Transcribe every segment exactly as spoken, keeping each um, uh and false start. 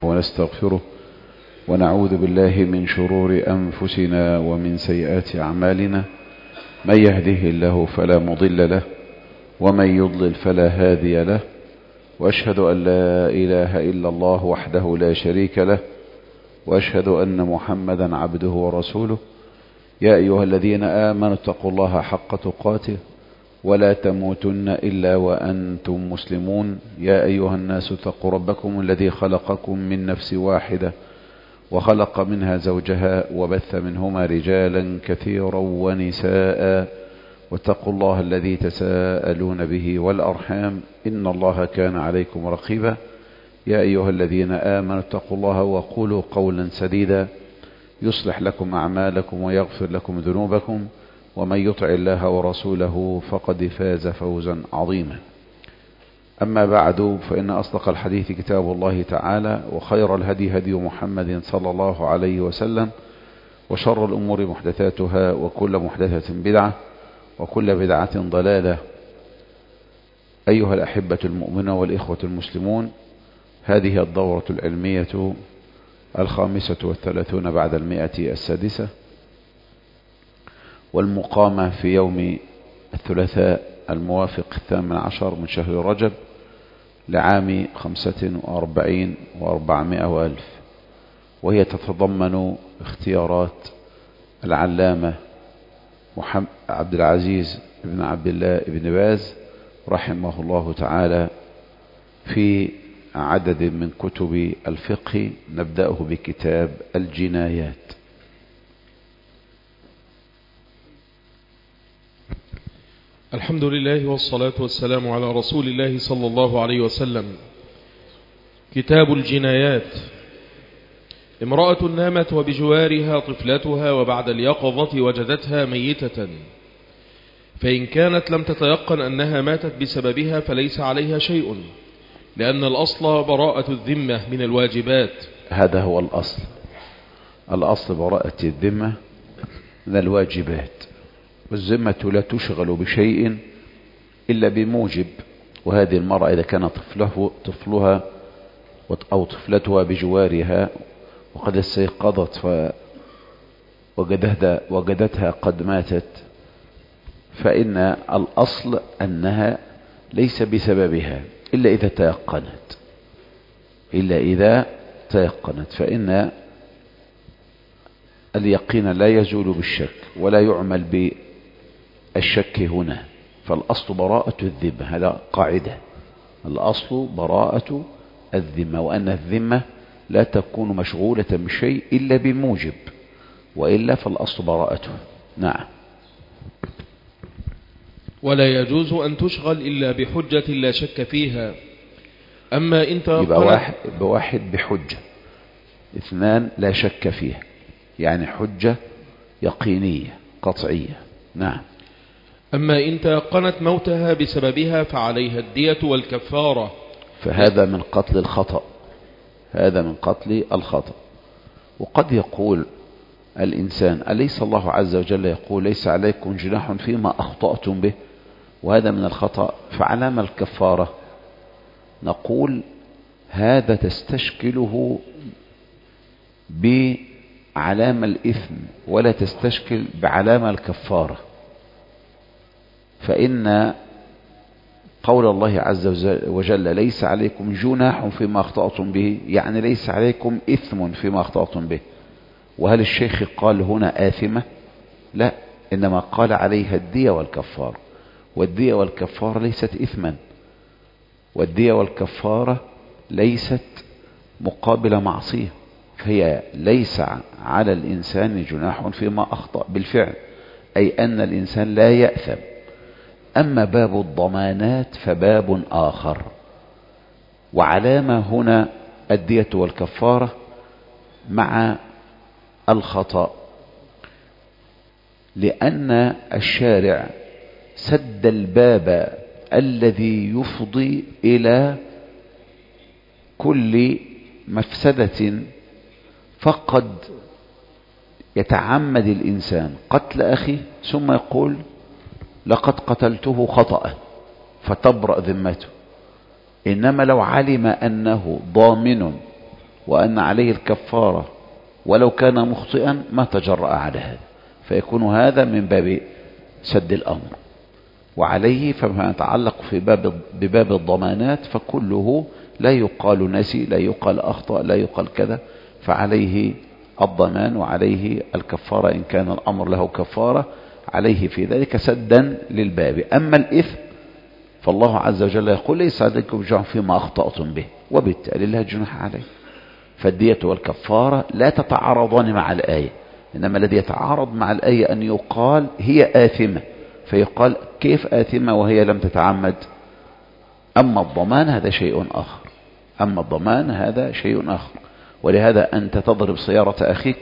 ونستغفره ونعوذ بالله من شرور أنفسنا ومن سيئات أعمالنا. من يهده الله فلا مضل له ومن يضلل فلا هادي له، وأشهد أن لا إله إلا الله وحده لا شريك له، وأشهد أن محمدا عبده ورسوله. يا أيها الذين آمنوا اتقوا الله حق تقاته ولا تموتن إلا وأنتم مسلمون. يا أيها الناس اتقوا ربكم الذي خلقكم من نفس واحدة وخلق منها زوجها وبث منهما رجالا كثيرا ونساء، واتقوا الله الذي تساءلون به والأرحام إن الله كان عليكم رقيبا. يا أيها الذين آمنوا اتقوا الله وقولوا قولا سديدا يصلح لكم أعمالكم ويغفر لكم ذنوبكم، ومن يطع الله ورسوله فقد فاز فوزا عظيما. أما بعد، فإن أصدق الحديث كتاب الله تعالى، وخير الهدي هدي محمد صلى الله عليه وسلم، وشر الأمور محدثاتها، وكل محدثة بدعة، وكل بدعة ضلالة. أيها الأحبة المؤمنون والإخوة المسلمون، هذه الدورة العلمية الخامسة والثلاثون بعد المئة السادسة، والمقامة في يوم الثلاثاء الموافق الثامن عشر من شهر رجب لعام خمسة وأربعين وأربعمائة وألف، وهي تتضمن اختيارات العلامة محمد عبد العزيز بن عبد الله بن باز رحمه الله تعالى في عدد من كتب الفقه. نبدأه بكتاب الجنايات. الحمد لله والصلاة والسلام على رسول الله صلى الله عليه وسلم. كتاب الجنايات. امرأة نامت وبجوارها طفلتها، وبعد اليقظة وجدتها ميتة، فإن كانت لم تتيقن أنها ماتت بسببها فليس عليها شيء، لأن الأصل براءة الذمة من الواجبات. هذا هو الأصل، الأصل براءة الذمة من الواجبات، والذمة لا تشغل بشيء إلا بموجب. وهذه المرأة إذا كان طفله طفلها أو طفلتها بجوارها وقد استيقظت فوجدتها وجدتها قد ماتت، فإن الأصل أنها ليس بسببها إلا إذا تيقنت إلا إذا تيقنت فإن اليقين لا يزول بالشك ولا يعمل بالشك هنا. فالأصل براءة الذمة، هذا قاعدة، الأصل براءة الذمة، وأن الذمة لا تكون مشغولة بشيء إلا بموجب، وإلا فالأصل براءته. نعم. ولا يجوز أن تشغل إلا بحجة لا شك فيها. أما إن يبقى واحد بواحد بحجة، اثنان لا شك فيها، يعني حجة يقينية قطعية. نعم. أما إن تيقنت موتها بسببها فعليها الدية والكفارة. فهذا من قتل الخطأ، هذا من قتل الخطأ. وقد يقول الإنسان: أليس الله عز وجل يقول ليس عليكم جناح فيما أخطأتم به؟ وهذا من الخطأ، فعلام الكفارة؟ نقول هذا تستشكله بعلام الإثم ولا تستشكل بعلام الكفارة. فإن قول الله عز وجل ليس عليكم جناح فيما أخطأتم به، يعني ليس عليكم إثم فيما أخطأتم به. وهل الشيخ قال هنا آثمة؟ لا، إنما قال عليها الدية والكفارة، والدية والكفارة ليست إثما، والدية والكفارة ليست مقابل معصية، فهي ليس على الإنسان جناح فيما أخطأ بالفعل، أي أن الإنسان لا يأثم. أما باب الضمانات فباب آخر، وعلامة هنا الدية والكفارة مع الخطأ، لأن الشارع سد الباب الذي يفضي إلى كل مفسدة، فقد يتعمد الإنسان قتل أخيه ثم يقول لقد قتلته خطأ فتبرأ ذمته، إنما لو علم أنه ضامن وأن عليه الكفارة ولو كان مخطئا ما تجرأ على هذا، فيكون هذا من باب سد الأمر. وعليه فما يتعلق في باب بباب الضمانات فكله لا يقال نسي، لا يقال أخطأ، لا يقال كذا، فعليه الضمان وعليه الكفارة إن كان الأمر له كفارة، عليه في ذلك سدا للباب. أما الإثم فالله عز وجل يقول ليس عليكم جناح فيما أخطأتم به، وبالتالي لا جناح عليه. فالدية والكفارة لا تتعارضان مع الآية، إنما الذي يتعارض مع الآية أن يقال هي آثمة، فيقال كيف آثمة وهي لم تتعمد؟ أما الضمان هذا شيء آخر، أما الضمان هذا شيء آخر. ولهذا أنت تضرب سيارة أخيك،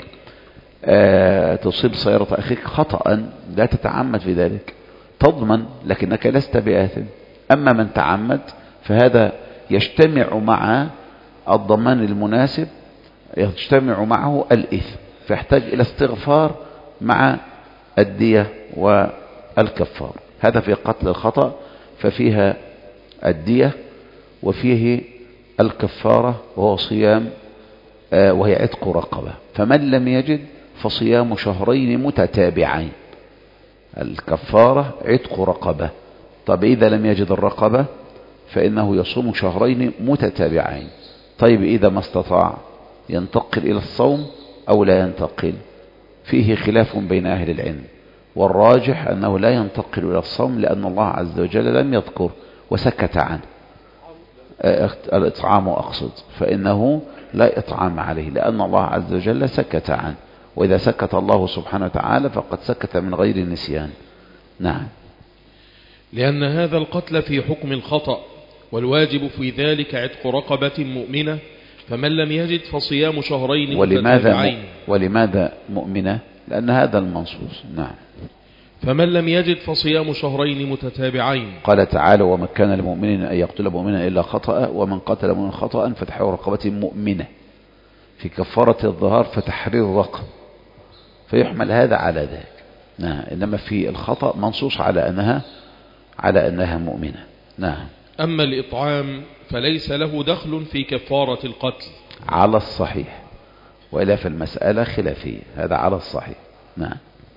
آه تصيب سيارة أخيك خطأ لا تتعمد في ذلك، تضمن لكنك لست بآثم. أما من تعمد فهذا يجتمع مع الضمان المناسب، يجتمع معه الإثم، فيحتاج إلى استغفار مع الدية والكفار. هذا في قتل الخطأ، ففيها الدية وفيه الكفارة وهو صيام آه وهي عتق رقبة. فمن لم يجد فصيام شهرين متتابعين. الكفارة عتق رقبة. طب إذا لم يجد الرقبة فإنه يصوم شهرين متتابعين. طيب إذا ما استطاع ينتقل إلى الصوم أو لا ينتقل؟ فيه خلاف بين أهل العلم، والراجح أنه لا ينتقل إلى الصوم، لأن الله عز وجل لم يذكر وسكت عنه. الإطعام أقصد، فإنه لا إطعام عليه لأن الله عز وجل سكت عنه، وإذا سكت الله سبحانه وتعالى فقد سكت من غير نسيان. نعم. لأن هذا القتل في حكم الخطأ، والواجب في ذلك عتق رقبة مؤمنة، فمن لم يجد فصيام شهرين متتابعين. ولماذا مؤمنة؟ لأن هذا المنصوص. نعم. فمن لم يجد فصيام شهرين متتابعين. قال تعالى: وما كان لمؤمن أن يقتل مؤمنا إلا خطأ، ومن قتل مؤمنا خطأ فتحرير رقبة مؤمنة. في كفارة الظهار فتحرير رقبة، فيحمل هذا على ذلك. نعم. إنما في الخطأ منصوص على أنها على أنها مؤمنة. نعم. أما الإطعام فليس له دخل في كفارة القتل على الصحيح، وإلا في المسألة خلافية. هذا على الصحيح. نعم.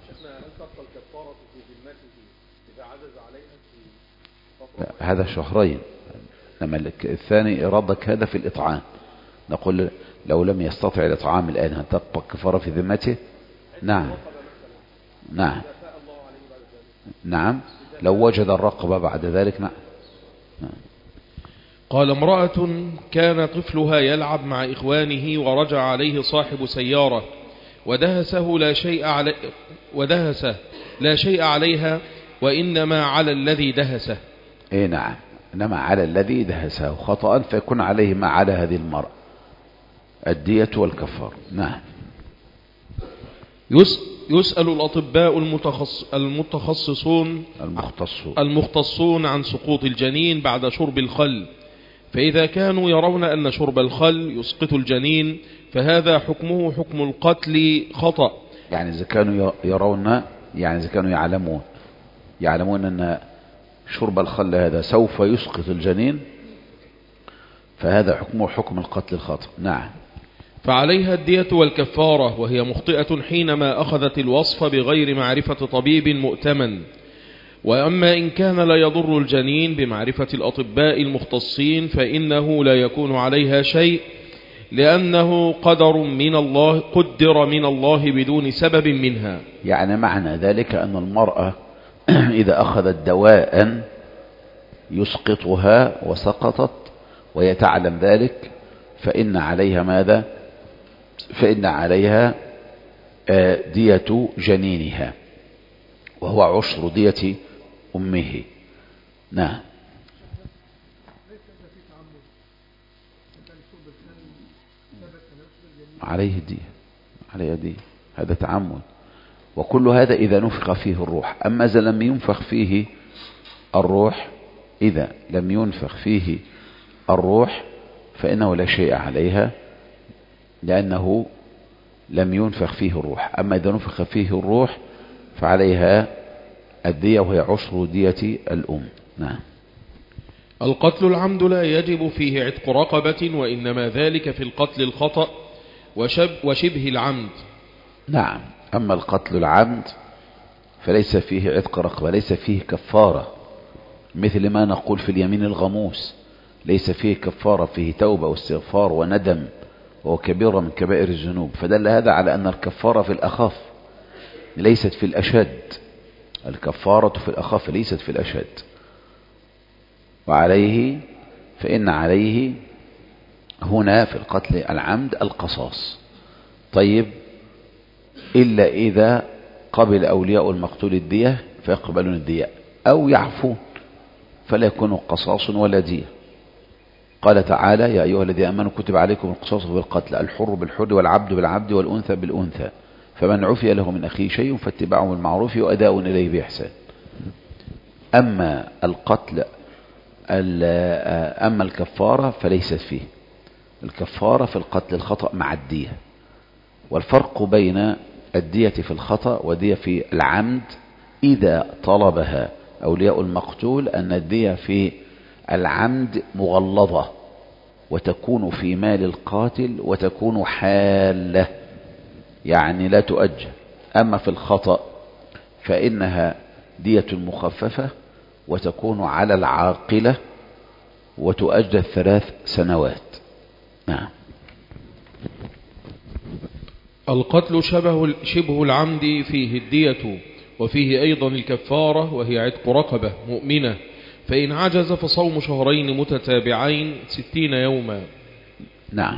هذا شهرين، إنما الثاني إرادك هذا في الإطعام. نقول لو لم يستطع الإطعام الآن هل تبقى كفارة في ذمته؟ نعم. نعم. نعم. لو وجد الرقبة بعد ذلك. نعم. نعم. قال: امرأة كان طفلها يلعب مع إخوانه ورجع عليه صاحب سيارة ودهسه لا شيء علي ودهسه لا شيء عليها، وإنما على الذي دهسه. إيه نعم، إنما على الذي دهسه خطأ، فيكون عليه ما على هذه المرأة الدية والكفار. نعم. يسأل الأطباء المتخص المتخصصون المختصون المختصون عن سقوط الجنين بعد شرب الخل، فإذا كانوا يرون أن شرب الخل يسقط الجنين فهذا حكمه حكم القتل خطأ. يعني إذا كانوا يرون، يعني إذا كانوا يعلمون يعلمون أن شرب الخل هذا سوف يسقط الجنين فهذا حكمه حكم القتل الخطأ. نعم. فعليها الدية والكفارة، وهي مخطئة حينما أخذت الوصف بغير معرفة طبيب مؤتمن. وأما إن كان لا يضر الجنين بمعرفة الأطباء المختصين فإنه لا يكون عليها شيء، لأنه قدر من الله قدر من الله بدون سبب منها. يعني معنى ذلك أن المرأة إذا أخذت دواء يسقطها وسقطت وهي تعلم ذلك فإن عليها ماذا؟ فإن عليها دية جنينها، وهو عشر دية أمه. نعم. عليه دية، عليه دية، هذا تعمد. وكل هذا إذا نفخ فيه الروح. أما إذا لم ينفخ فيه الروح إذا لم ينفخ فيه الروح فإنه لا شيء عليها، لأنه لم ينفخ فيه الروح. أما إذا نفخ فيه الروح فعليها الدية، وهي عشر دية الأم. نعم. القتل العمد لا يجب فيه عتق رقبة، وإنما ذلك في القتل الخطأ وشب وشبه العمد. نعم. أما القتل العمد فليس فيه عتق رقبة، ليس فيه كفارة، مثل ما نقول في اليمين الغموس ليس فيه كفارة، فيه توبة واستغفار وندم، وهو كبيرة من كبائر الذنوب. فدل هذا على أن الكفارة في الأخف ليست في الأشد، الكفارة في الأخف ليست في الأشد. وعليه فإن عليه هنا في القتل العمد القصاص. طيب، إلا إذا قبل أولياء المقتول الدية فيقبلون الدية، أو يعفون فلا يكون قصاص ولا دية. قال تعالى: يا أيها الذين آمنوا كتب عليكم القصاص في القتل، الحر بالحر والعبد بالعبد والأنثى بالأنثى، فمن عفي له من أخيه شيء فاتباع بالمعروف وأداء إليه بإحسان. أما القتل أما الكفارة فليست فيه، الكفارة في القتل الخطأ مع الدية. والفرق بين الدية في الخطأ ودية في العمد إذا طلبها أولياء المقتول أن الدية في العمد مغلظة وتكون في مال القاتل وتكون حالة، يعني لا تؤجل. أما في الخطأ فإنها دية مخففة وتكون على العاقلة وتؤجل ثلاث سنوات. نعم. القتل شبه, شبه العمد فيه الدية، وفيه أيضا الكفارة وهي عتق رقبة مؤمنة، فإن عجز فصوم شهرين متتابعين ستين يوما. نعم.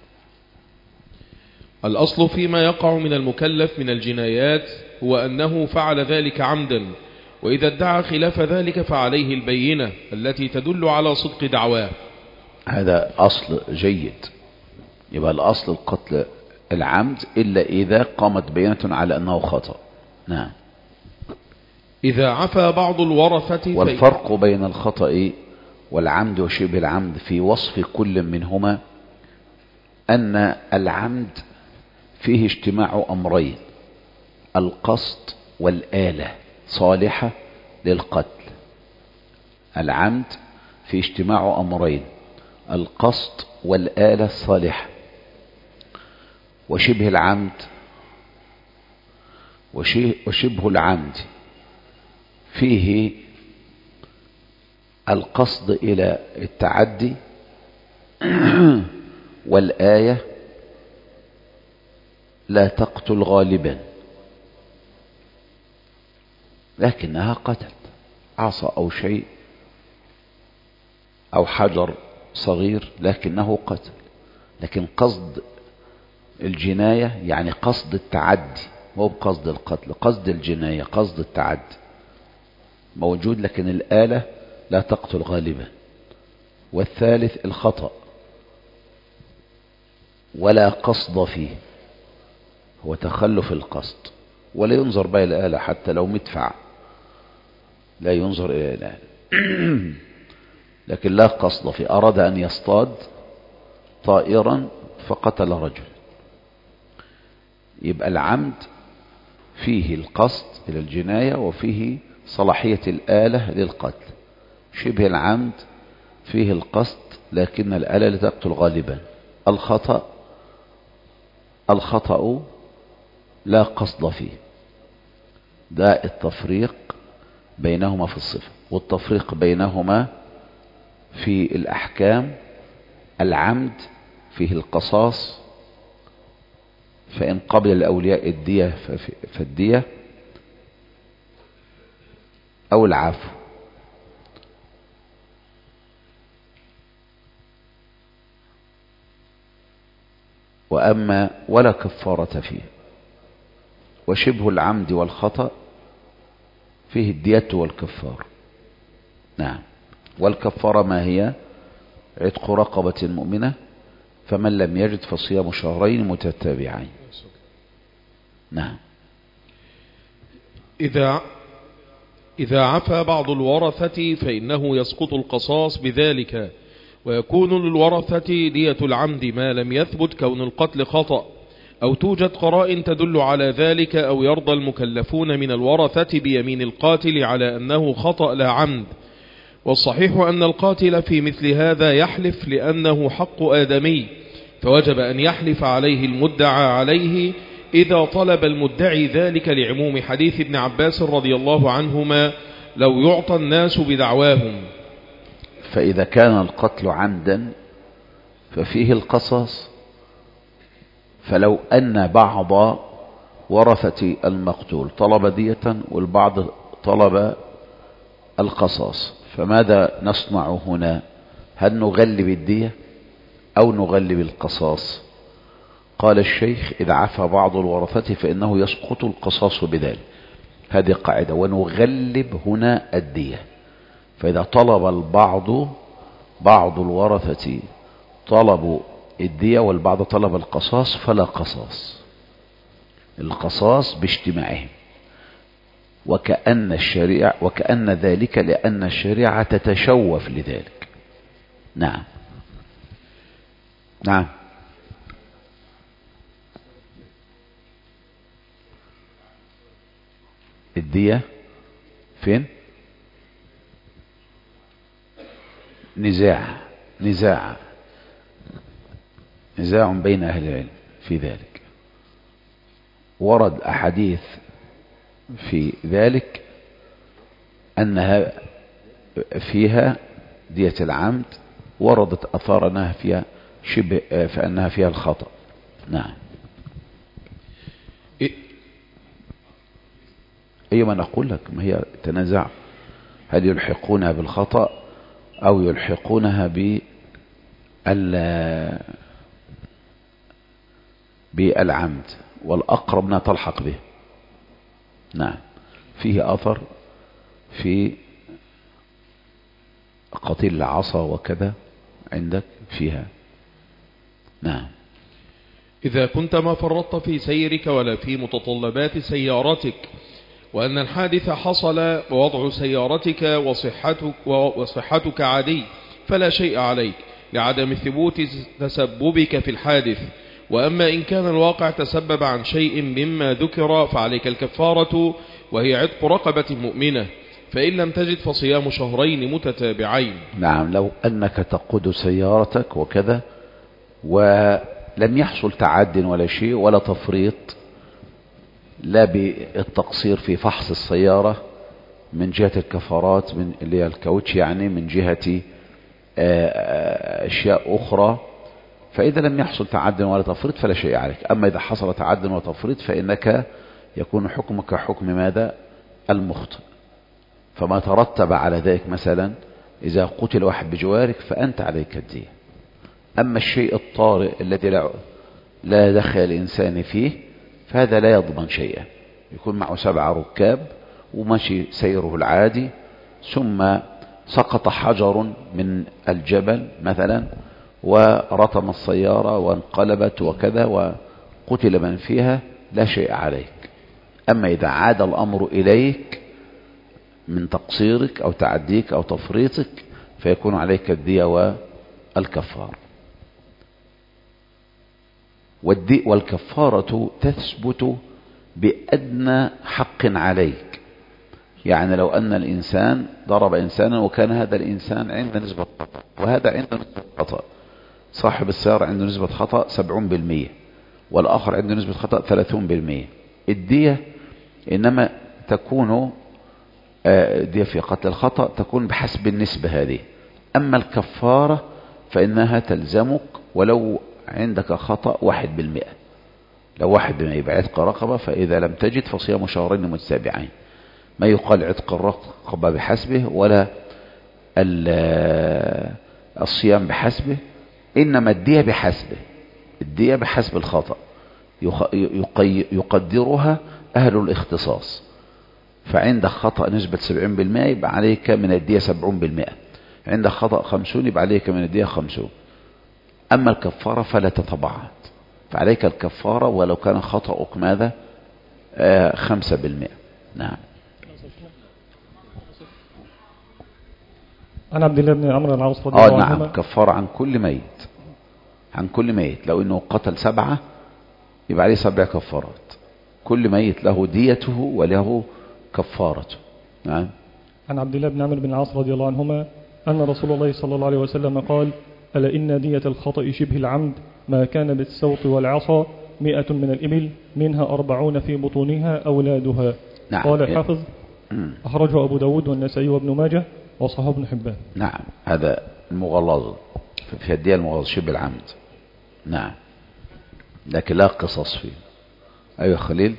الأصل فيما يقع من المكلف من الجنايات هو أنه فعل ذلك عمدا، وإذا ادعى خلاف ذلك فعليه البينة التي تدل على صدق دعواه. هذا أصل جيد. يبقى الأصل القتل العمد إلا إذا قامت بينة على أنه خطأ. نعم. إذا عفى بعض الورثة. والفرق بين الخطأ والعمد وشبه العمد في وصف كل منهما أن العمد فيه اجتماع أمرين: القصد والآلة صالحة للقتل. العمد فيه اجتماع أمرين: القصد والآلة الصالحة. وشبه العمد وشبه العمد فيه القصد إلى التعدي والآية لا تقتل غالبا، لكنها قتلت عصا أو شيء أو حجر صغير لكنه قتل. لكن قصد الجناية يعني قصد التعدي، مو بقصد القتل، قصد الجناية قصد التعدي موجود، لكن الآلة لا تقتل غالبا. والثالث الخطأ ولا قصد فيه، هو تخلف القصد، ولا ينظر بها الآلة حتى لو مدفع، لا ينظر إلى الآلة لكن لا قصد فيه. أراد أن يصطاد طائرا فقتل رجل، يبقى العمد فيه القصد إلى الجناية وفيه صلاحية الآلة للقتل. شبه العمد فيه القصد لكن الآلة لا تقتل غالبا. الخطأ الخطأ لا قصد فيه. ده التفريق بينهما في الصفة. والتفريق بينهما في الأحكام: العمد فيه القصاص، فإن قبل الأولياء الدية فالدية، أو العفو. وأما ولا كفارة فيه. وشبه العمد والخطأ فيه الدية والكفار. نعم. والكفارة ما هي؟ عتق رقبة مؤمنة، فمن لم يجد فصيام شهرين متتابعين. نعم. إذا إذا عفى بعض الورثة فإنه يسقط القصاص بذلك، ويكون للورثة دية العمد ما لم يثبت كون القتل خطأ، أو توجد قرائن تدل على ذلك، أو يرضى المكلفون من الورثة بيمين القاتل على أنه خطأ لا عمد، والصحيح أن القاتل في مثل هذا يحلف لأنه حق آدمي، فوجب أن يحلف عليه المدعى عليه إذا طلب المدعي ذلك، لعموم حديث ابن عباس رضي الله عنهما: لو يعطى الناس بدعواهم. فإذا كان القتل عمدا ففيه القصاص، فلو أن بعض ورثة المقتول طلب دية والبعض طلب القصاص، فماذا نصنع هنا؟ هل نغلب الدية أو نغلب القصاص؟ قال الشيخ: إذا عفى بعض الورثة فإنه يسقط القصاص بذلك. هذه قاعدة، ونغلب هنا الدية. فإذا طلب البعض بعض الورثة طلبوا الدية والبعض طلب القصاص فلا قصاص، القصاص باجتماعهم، وكأن الشريعة وكأن ذلك لأن الشريعة تتشوف لذلك. نعم نعم. الدية فين؟ نزاع نزاع نزاع بين أهل العلم في ذلك. ورد أحاديث في ذلك أنها فيها دية العمد، وردت أثار أنها فيها شبه فأنها فيها الخطأ. نعم. أي ما نقول لك، ما هي تنازع، هل يلحقونها بالخطأ أو يلحقونها بالعمد، والأقرب أنها تلحق به. نعم. فيه أثر في قتيل العصا وكذا عندك فيها. نعم. إذا كنت ما فرطت في سيرك ولا في متطلبات سيارتك، وأن الحادث حصل ووضع سيارتك وصحتك, وصحتك عادي، فلا شيء عليك لعدم ثبوت تسببك في الحادث. وأما إن كان الواقع تسبب عن شيء مما ذكر فعليك الكفارة، وهي عتق رقبة مؤمنة، فإن لم تجد فصيام شهرين متتابعين. نعم. لو أنك تقود سيارتك وكذا ولم يحصل تعد ولا شيء ولا تفريط، لا بالتقصير في فحص السيارة من جهة الكفارات، من اللي هي الكاوتش يعني، من جهة أشياء أخرى، فإذا لم يحصل تعد ولا تفريط فلا شيء عليك. أما إذا حصل تعد وتفريط فإنك يكون حكمك حكم ماذا؟ المخطئ. فما ترتب على ذلك، مثلا إذا قتل واحد بجوارك فأنت عليك الدية. أما الشيء الطارئ الذي لا, لا دخل الإنسان فيه فهذا لا يضمن شيئا. يكون معه سبع ركاب ومشي سيره العادي، ثم سقط حجر من الجبل مثلا ورطم السيارة وانقلبت وكذا وقتل من فيها، لا شيء عليك. أما إذا عاد الأمر إليك من تقصيرك أو تعديك أو تفريطك فيكون عليك الدية والكفارة. والكفارة تثبت بأدنى حق عليك. يعني لو أن الإنسان ضرب إنسانا وكان هذا الإنسان عنده نسبة خطأ وهذا عنده نسبة خطأ، صاحب السيارة عنده نسبة خطأ سبعون بالمية والآخر عنده نسبة خطأ ثلاثون بالمية، الدية إنما تكون دية في قتل الخطأ تكون بحسب النسبة هذه. أما الكفارة فإنها تلزمك ولو عندك خطأ واحد بالمئة، لو واحد بالمئة يبقى عتق رقبة، فإذا لم تجد فصيام شهرين متتابعين. ما يقال عتق الرقبة بحسبه ولا الصيام بحسبه، إنما الدية بحسبه. الدية بحسب الخطأ يقدرها أهل الاختصاص. فعندك خطأ نسبة سبعين بالمئة يبقى عليك من الدية سبعون بالمئة، عندك خطأ خمسون يبقى عليك من الدية خمسون. أما الكفارة فلا تتبعض، فعليك الكفارة ولو كان خطأك ماذا؟ آه خمسة بالمئة. نعم. عن عبد الله بن عمرو العاص رضي الله عنهما. نعم. كفارة عن كل ميت، عن كل ميت. لو انه قتل سبعة يبقى عليه سبع كفارات، كل ميت له ديته وله كفارته. نعم. عن عبد الله بن عمرو بن العاص رضي الله عنهما أن رسول الله صلى الله عليه وسلم قال: ألا إن دية الخطأ شبه العمد ما كان بالسوط والعصا مئة من الإبل منها أربعون في بطونها أولادها. نعم. قال الحافظ: أخرجه أبو داود والنسائي وابن ماجه وصححه ابن حبان. نعم، هذا المغلظ في الدية المغلظ شبه العمد. نعم، لكن لا قصص فيه. أيوة خليل.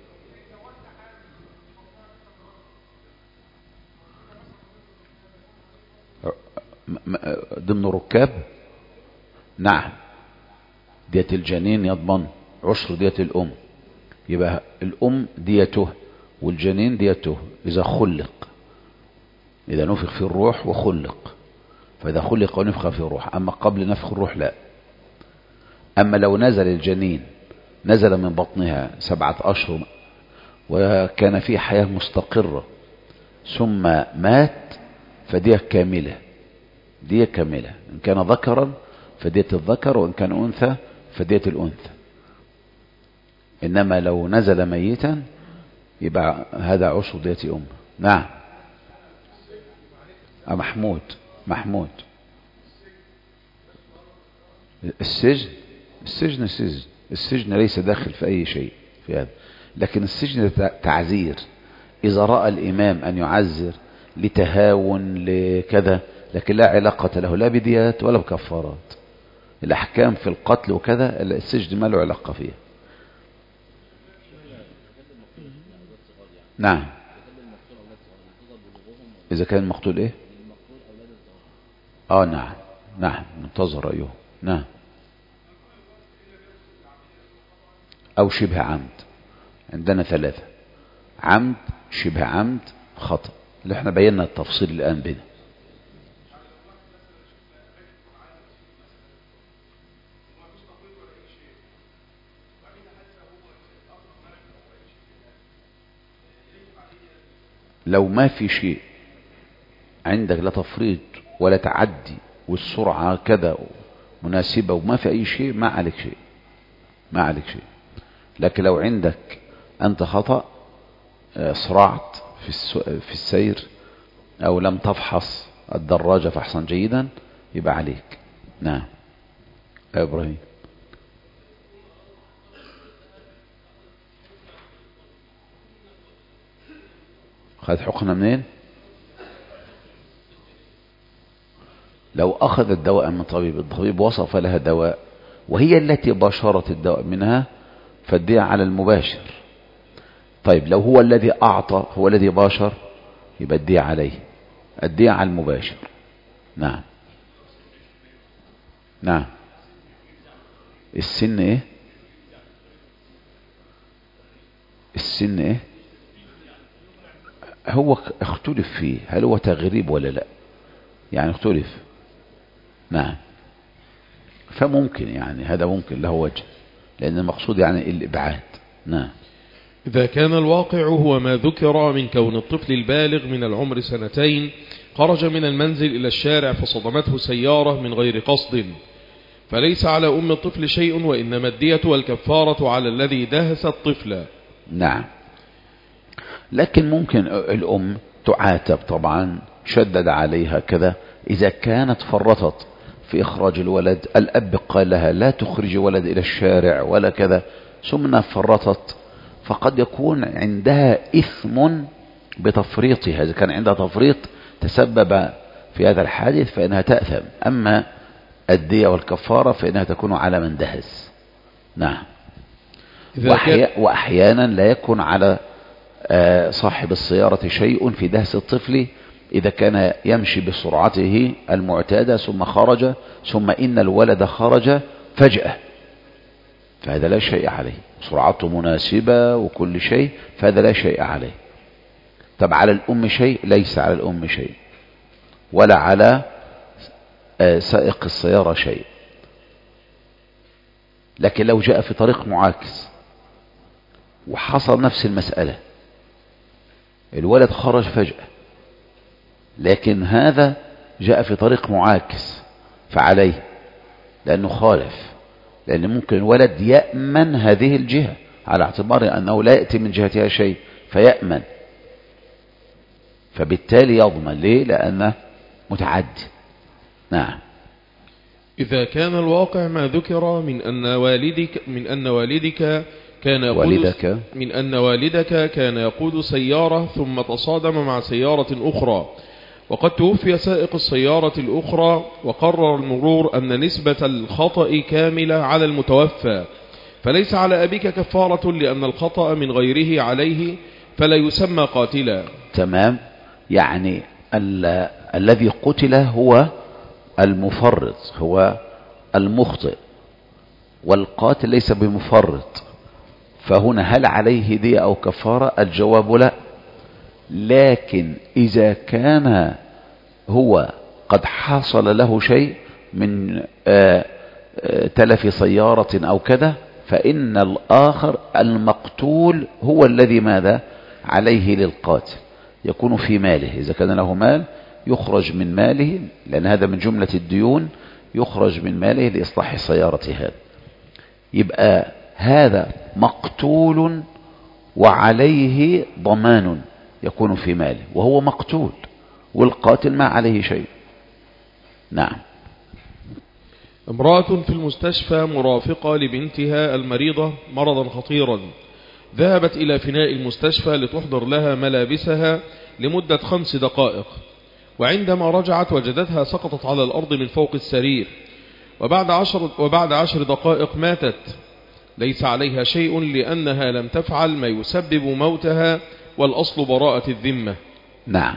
ضمن ركاب. نعم، دية الجنين يضمن عشر دية الأم، يبقى الأم ديته والجنين ديته إذا خلق، إذا نفخ في الروح وخلق، فإذا خلق ونفخ في الروح. أما قبل نفخ الروح لا. أما لو نزل الجنين نزل من بطنها سبعة أشهر وكان في حياة مستقرة ثم مات فدية كاملة، دية كاملة. إن كان ذكرا فدية الذكر، وإن كان أنثى فدية الأنثى. إنما لو نزل ميتا يبقى هذا عشر دية أم. نعم. محمود محمود السجن السجن السجن السجن ليس داخل في أي شيء في هذا، لكن السجن تعزير. إذا رأى الإمام أن يعزر لتهاون لكذا، لكن لا علاقة له لا بديات ولا بكفارات. الأحكام في القتل وكذا السجن ما له علاقة فيها. نعم. إذا كان المقتول إيه؟ آه نعم نعم منتظر. أيوه نعم. أو شبه عمد. عندنا ثلاثة: عمد، شبه عمد، خطأ، اللي احنا بينا التفصيل الآن بنا. لو ما في شيء عندك، لا تفريط ولا تعدي والسرعة كذا مناسبة وما في أي شيء، ما عليك شيء، ما عليك شيء. لكن لو عندك أنت خطأ، صرعت في في السير أو لم تفحص الدراجة فحصا جيدا، يبقى عليك. نعم. يا إبراهيم. خذ حقنة منين؟ لو أخذ الدواء من طبيب، الطبيب وصف لها دواء وهي التي باشرت الدواء منها، فالدية على المباشر. طيب لو هو الذي أعطى، هو الذي باشر، يبقى الدية عليه، الدية على المباشر. نعم. نعم. السن ايه؟ السن ايه؟ هو اختلف فيه، هل هو تغريب ولا لا؟ يعني اختلف. نعم. فممكن يعني هذا ممكن له وجه، لأن المقصود يعني الإبعاد. نعم. إذا كان الواقع هو ما ذكر من كون الطفل البالغ من العمر سنتين خرج من المنزل إلى الشارع فصدمته سيارة من غير قصد، فليس على أم الطفل شيء، وإنما الدية والكفارة على الذي دهس الطفل. نعم. لكن ممكن الأم تعاتب طبعا، شدد عليها كذا. إذا كانت فرطت في إخراج الولد، الأب قال لها لا تخرج ولد إلى الشارع ولا كذا، ثم فرطت، فقد يكون عندها إثم بتفريطها. إذا كان عندها تفريط تسبب في هذا الحادث فإنها تأثم. أما الدية والكفارة فإنها تكون على من دهس. نعم. وأحيانا, وأحيانا لا يكون على صاحب السيارة شيء في دهس الطفل، إذا كان يمشي بسرعته المعتادة ثم خرج، ثم إن الولد خرج فجأة، فهذا لا شيء عليه، سرعته مناسبة وكل شيء، فهذا لا شيء عليه. طب على الأم شيء؟ ليس على الأم شيء، ولا على سائق السيارة شيء. لكن لو جاء في طريق معاكس وحصل نفس المسألة، الولد خرج فجأة، لكن هذا جاء في طريق معاكس، فعليه، لأنه خالف، لأن ممكن الولد يأمن هذه الجهة على اعتبار أنه لا يأتي من جهتها شيء، فيأمن، فبالتالي يضمن. ليه؟ لأنه متعدي. نعم. إذا كان الواقع ما ذكر من أن والدك من أن والدك كان يقود والدك من أن والدك كان يقود سيارة ثم تصادم مع سيارة أخرى، وقد توفي سائق السيارة الأخرى، وقرر المرور أن نسبة الخطأ كاملة على المتوفى، فليس على أبيك كفارة لأن الخطأ من غيره عليه، فلا يسمى قاتلا. تمام. يعني ال الذي قتل هو المفرط، هو المخطئ، والقاتل ليس بمفرط. فهنا هل عليه دية أو كفارة؟ الجواب لا. لكن إذا كان هو قد حصل له شيء من آآ آآ تلف سيارة أو كذا، فإن الآخر المقتول هو الذي ماذا عليه للقاتل، يكون في ماله. إذا كان له مال يخرج من ماله، لأن هذا من جملة الديون، يخرج من ماله لإصلاح سيارة هذا. يبقى هذا مقتول وعليه ضمان يكون في ماله، وهو مقتول، والقاتل ما عليه شيء. نعم. امرأة في المستشفى مرافقة لبنتها المريضة مرضا خطيرا، ذهبت إلى فناء المستشفى لتحضر لها ملابسها لمدة خمس دقائق، وعندما رجعت وجدتها سقطت على الأرض من فوق السرير، وبعد عشر, وبعد عشر دقائق ماتت. ليس عليها شيء لأنها لم تفعل ما يسبب موتها، والأصل براءة الذمة. نعم.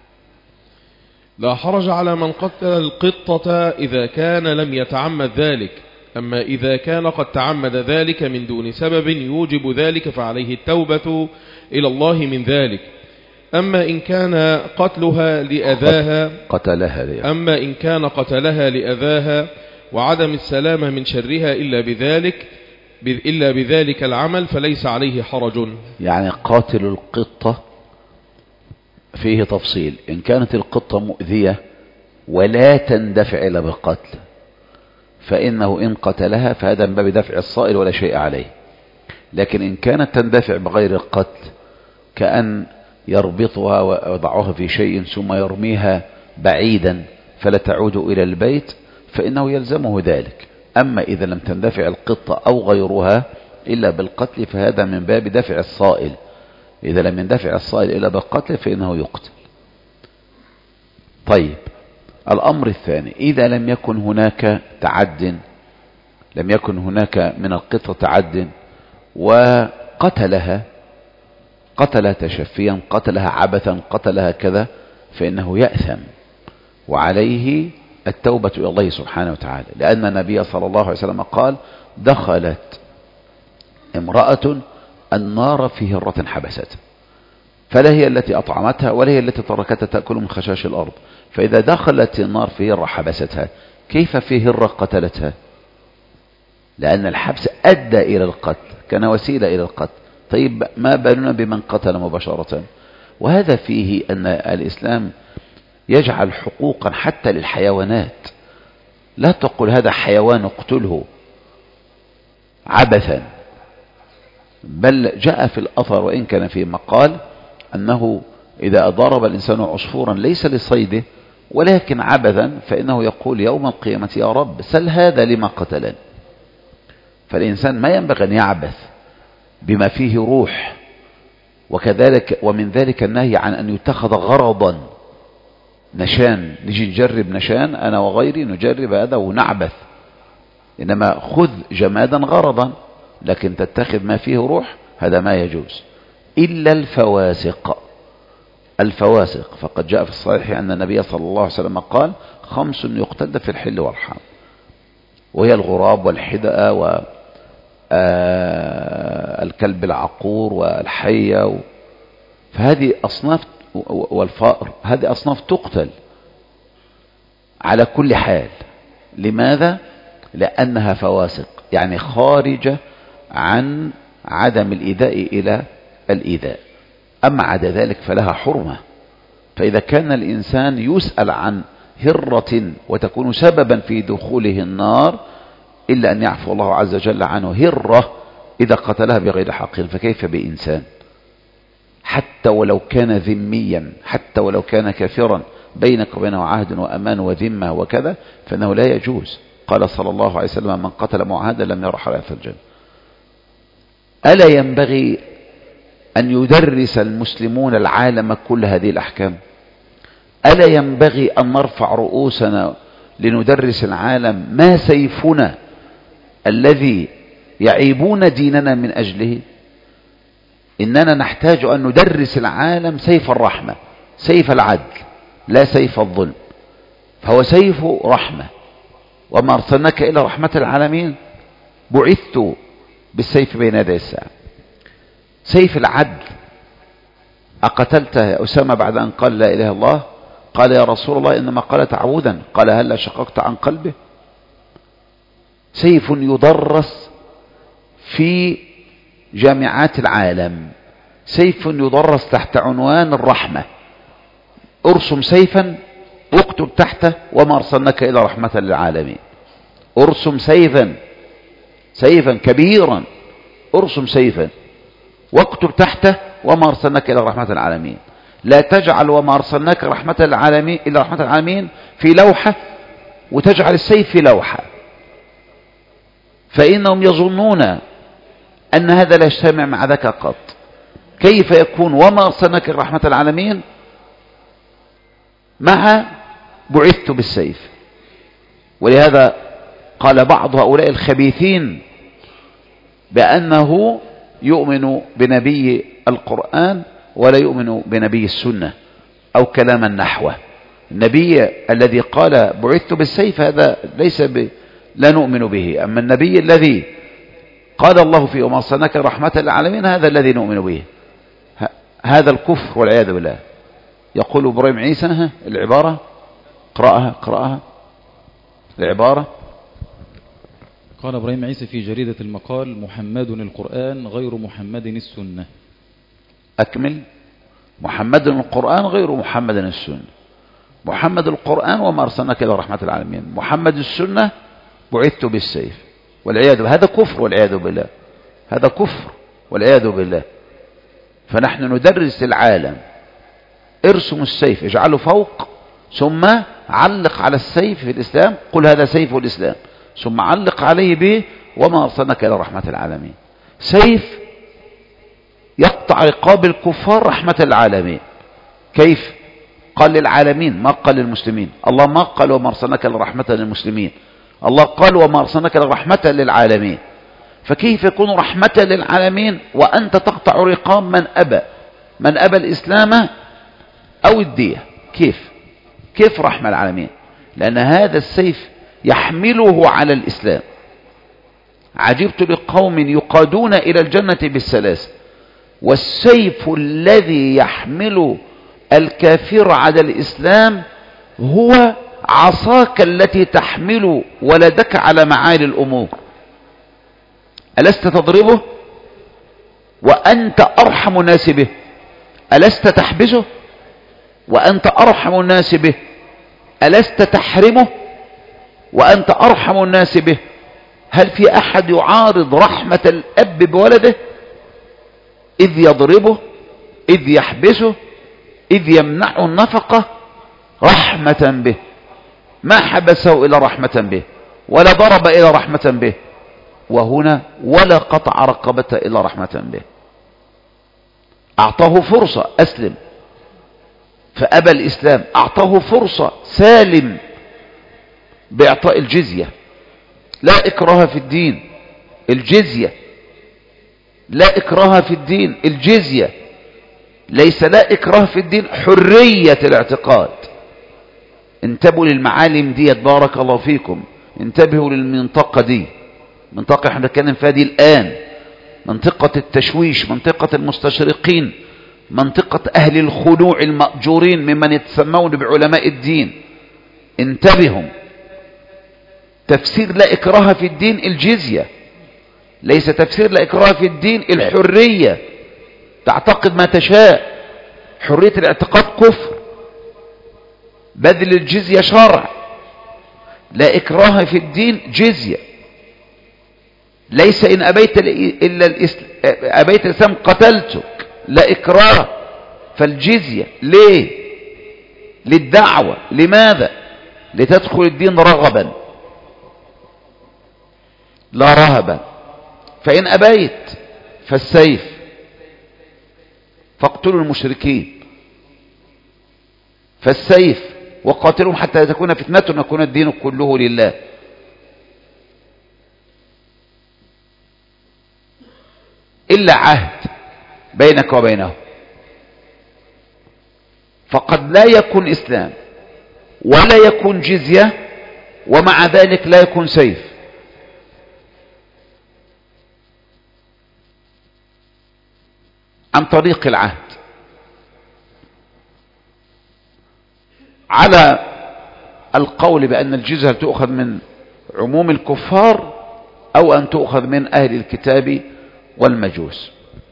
لا حرج على من قتل القطة إذا كان لم يتعمد ذلك، أما إذا كان قد تعمد ذلك من دون سبب يوجب ذلك فعليه التوبة إلى الله من ذلك. أما إن كان قتلها لأذاها قتلها لأذاها أما إن كان قتلها لأذاها وعدم السلامة من شرها إلا بذلك إلا بذلك العمل فليس عليه حرج. يعني قاتل القطة فيه تفصيل. إن كانت القطة مؤذية ولا تندفع إلا بالقتل، فإنه إن قتلها فهذا من باب دفع الصائل ولا شيء عليه. لكن إن كانت تندفع بغير القتل، كأن يربطها ويضعها في شيء ثم يرميها بعيدا فلا تعود إلى البيت، فإنه يلزمه ذلك. أما إذا لم تندفع القطة أو غيرها إلا بالقتل، فهذا من باب دفع الصائل. إذا لم يندفع الصائل إلا بالقتل فإنه يقتل. طيب، الأمر الثاني، إذا لم يكن هناك تعد، لم يكن هناك من القطة تعد وقتلها، قتلها تشفيا، قتلها عبثا، قتلها كذا، فإنه يأثم وعليه التوبة إلى الله سبحانه وتعالى، لأن النبي صلى الله عليه وسلم قال: دخلت امرأة النار في هرة حبستها، فلا هي التي أطعمتها ولا هي التي تركتها تأكل من خشاش الأرض. فإذا دخلت النار في هرة حبستها، كيف في هرة قتلتها؟ لأن الحبس أدى إلى القتل، كان وسيلة إلى القتل. طيب، ما بالنا بمن قتل مباشرة؟ وهذا فيه أن الإسلام يجعل حقوقا حتى للحيوانات. لا تقول هذا حيوان اقتله عبثا، بل جاء في الأثر وإن كان فيه مقال أنه إذا ضرب الإنسان عصفورا ليس لصيده ولكن عبثا، فإنه يقول يوم القيامة: يا رب سل هذا لما قتلني. فالإنسان ما ينبغي أن يعبث بما فيه روح. وكذلك ومن ذلك النهي عن أن يتخذ غرضا، نشان، نجي نجرب نشان أنا وغيري نجرب هذا ونعبث. إنما خذ جمادا غرضا، لكن تتخذ ما فيه روح هذا ما يجوز، إلا الفواسق. الفواسق فقد جاء في الصحيح أن النبي صلى الله عليه وسلم قال: خمس يقتد في الحل والحرام، وهي الغراب والحدأ والكلب العقور والحية، فهذه أصناف، والفأر، هذه أصناف تقتل على كل حال. لماذا؟ لأنها فواسق، يعني خارجة عن عدم الإيذاء إلى الإيذاء. أما عدا ذلك فلها حرمة. فإذا كان الإنسان يسأل عن هرة وتكون سببا في دخوله النار، إلا أن يعفو الله عز وجل عنه، هرة إذا قتلها بغير حق، فكيف بإنسان؟ حتى ولو كان ذميا، حتى ولو كان كافرا بينك وبينه عهد وأمان وذمة وكذا، فإنه لا يجوز. قال صلى الله عليه وسلم: من قتل معاهدا لم يرى حرارة الجنة. ألا ينبغي أن يدرس المسلمون العالم كل هذه الأحكام؟ ألا ينبغي أن نرفع رؤوسنا لندرس العالم ما سيفنا الذي يعيبون ديننا من أجله؟ إننا نحتاج أن ندرس العالم سيف الرحمة، سيف العدل، لا سيف الظلم. فهو سيف رحمة. وما أرسلناك إلا رحمة العالمين، بعثت بالسيف بين يدي الساعة. سيف العدل: أقتلت يا أسامة بعد أن قال لا إله إلا الله؟ قال: يا رسول الله إنما قال تعوذا. قال: هل شققت عن قلبه؟ سيف يدرس في جامعات العالم، سيف يدرس تحت عنوان الرحمة. ارسم سيفا واكتب تحته: وما أرسلناك إلا رحمة للعالمين. ارسم سيفا، سيفا كبيرا، ارسم سيفا واكتب تحته: وما أرسلناك إلا رحمة للعالمين. لا تجعل وما أرسلناك رحمة للعالمين إلا رحمة للعالمين في لوحة وتجعل السيف في لوحة، فإنهم يظنون أن هذا لا يجتمع مع ذاك قط. كيف يكون وما أرسلناك رحمة العالمين مع بعثت بالسيف؟ ولهذا قال بعض هؤلاء الخبيثين بأنه يؤمن بنبي القرآن ولا يؤمن بنبي السنة أو كلاما نحوه. النبي الذي قال بعثت بالسيف هذا ليس ب... لا نؤمن به. أما النبي الذي قال الله فيه وما أرسلناك رحمة للعالمين هذا الذي نؤمن به. ه... هذا الكفر والعياذ بالله. يقول إبراهيم عيسى العبارة، قرأها قرأها العبارة. قال إبراهيم عيسى في جريدة المقال: محمد القرآن غير محمد السنة. أكمل. محمد القرآن غير محمد السنة. محمد القرآن وما أرسلناك إلا رحمة العالمين. محمد السنة بعثت بالسيف. والعياذ بالله، هذا كفر والعياذ بالله، هذا كفر والعياذ بالله. فنحن ندرس العالم: ارسم السيف، اجعله فوق، ثم علق على السيف في الإسلام، قل هذا سيف الإسلام، ثم علق عليه به وما أرسلناك إلا رحمة العالمين. سيف يقطع رقاب الكفار رحمة العالمين. كيف؟ قال للعالمين، ما قال للمسلمين. الله ما قال وما أرسلناك إلا رحمة للمسلمين، الله قال وما أرسلناك إلا رحمة للعالمين. فكيف يكون رحمة للعالمين وأنت تقطع رقاب من أبى من أبى الإسلام أو الدية؟ كيف كيف رحمة العالمين؟ لأن هذا السيف يحمله على الإسلام. عجبت لقوم يقادون إلى الجنة بالسلاسل، والسيف الذي يحمل الكافر على الإسلام هو عصاك التي تحمل ولدك على معالي الأمور. ألست تضربه وأنت أرحم الناس به؟ ألست تحبسه وأنت أرحم الناس به؟ ألست تحرمه وأنت أرحم الناس به؟ هل في أحد يعارض رحمة الأب بولده إذ يضربه، إذ يحبسه، إذ يمنعه النفقة؟ رحمة به، ما حبسه إلا رحمة به، ولا ضرب إلا رحمة به، وهنا ولا قطع رقبة إلا رحمة به. أعطاه فرصة أسلم فأبى الإسلام، أعطاه فرصة سالم بإعطاء الجزية. لا إكراه في الدين، الجزية. لا إكراه في الدين، الجزية. ليس لا إكراه في الدين، حرية الاعتقاد. انتبهوا للمعالم دي، بارك الله فيكم. انتبهوا للمنطقة دي، منطقة احنا نتكلم فيها دي الآن، منطقة التشويش، منطقة المستشرقين، منطقة أهل الخنوع المأجورين ممن يتسمون بعلماء الدين. انتبهوا. تفسير لا إكراه في الدين الجزية، ليس تفسير لا إكراه في الدين الحرية، تعتقد ما تشاء. حرية الاعتقاد كفر، بذل الجزية شرع. لا إكراه في الدين جزية. ليس إن أبيت إلا الإسلام أبيت الإسلام قتلتك، لا إكراه. فالجزية ليه؟ للدعوة. لماذا؟ لتدخل الدين رغبا لا رهبا. فإن أبيت فالسيف، فاقتلوا المشركين، فالسيف وقاتلهم حتى تكون فتنة ويكون الدين كله لله. إلا عهد بينك وبينه، فقد لا يكون إسلام ولا يكون جزية ومع ذلك لا يكون سيف. عن طريق العهد، على القول بأن الجزية تؤخذ من عموم الكفار أو أن تؤخذ من أهل الكتاب والمجوس.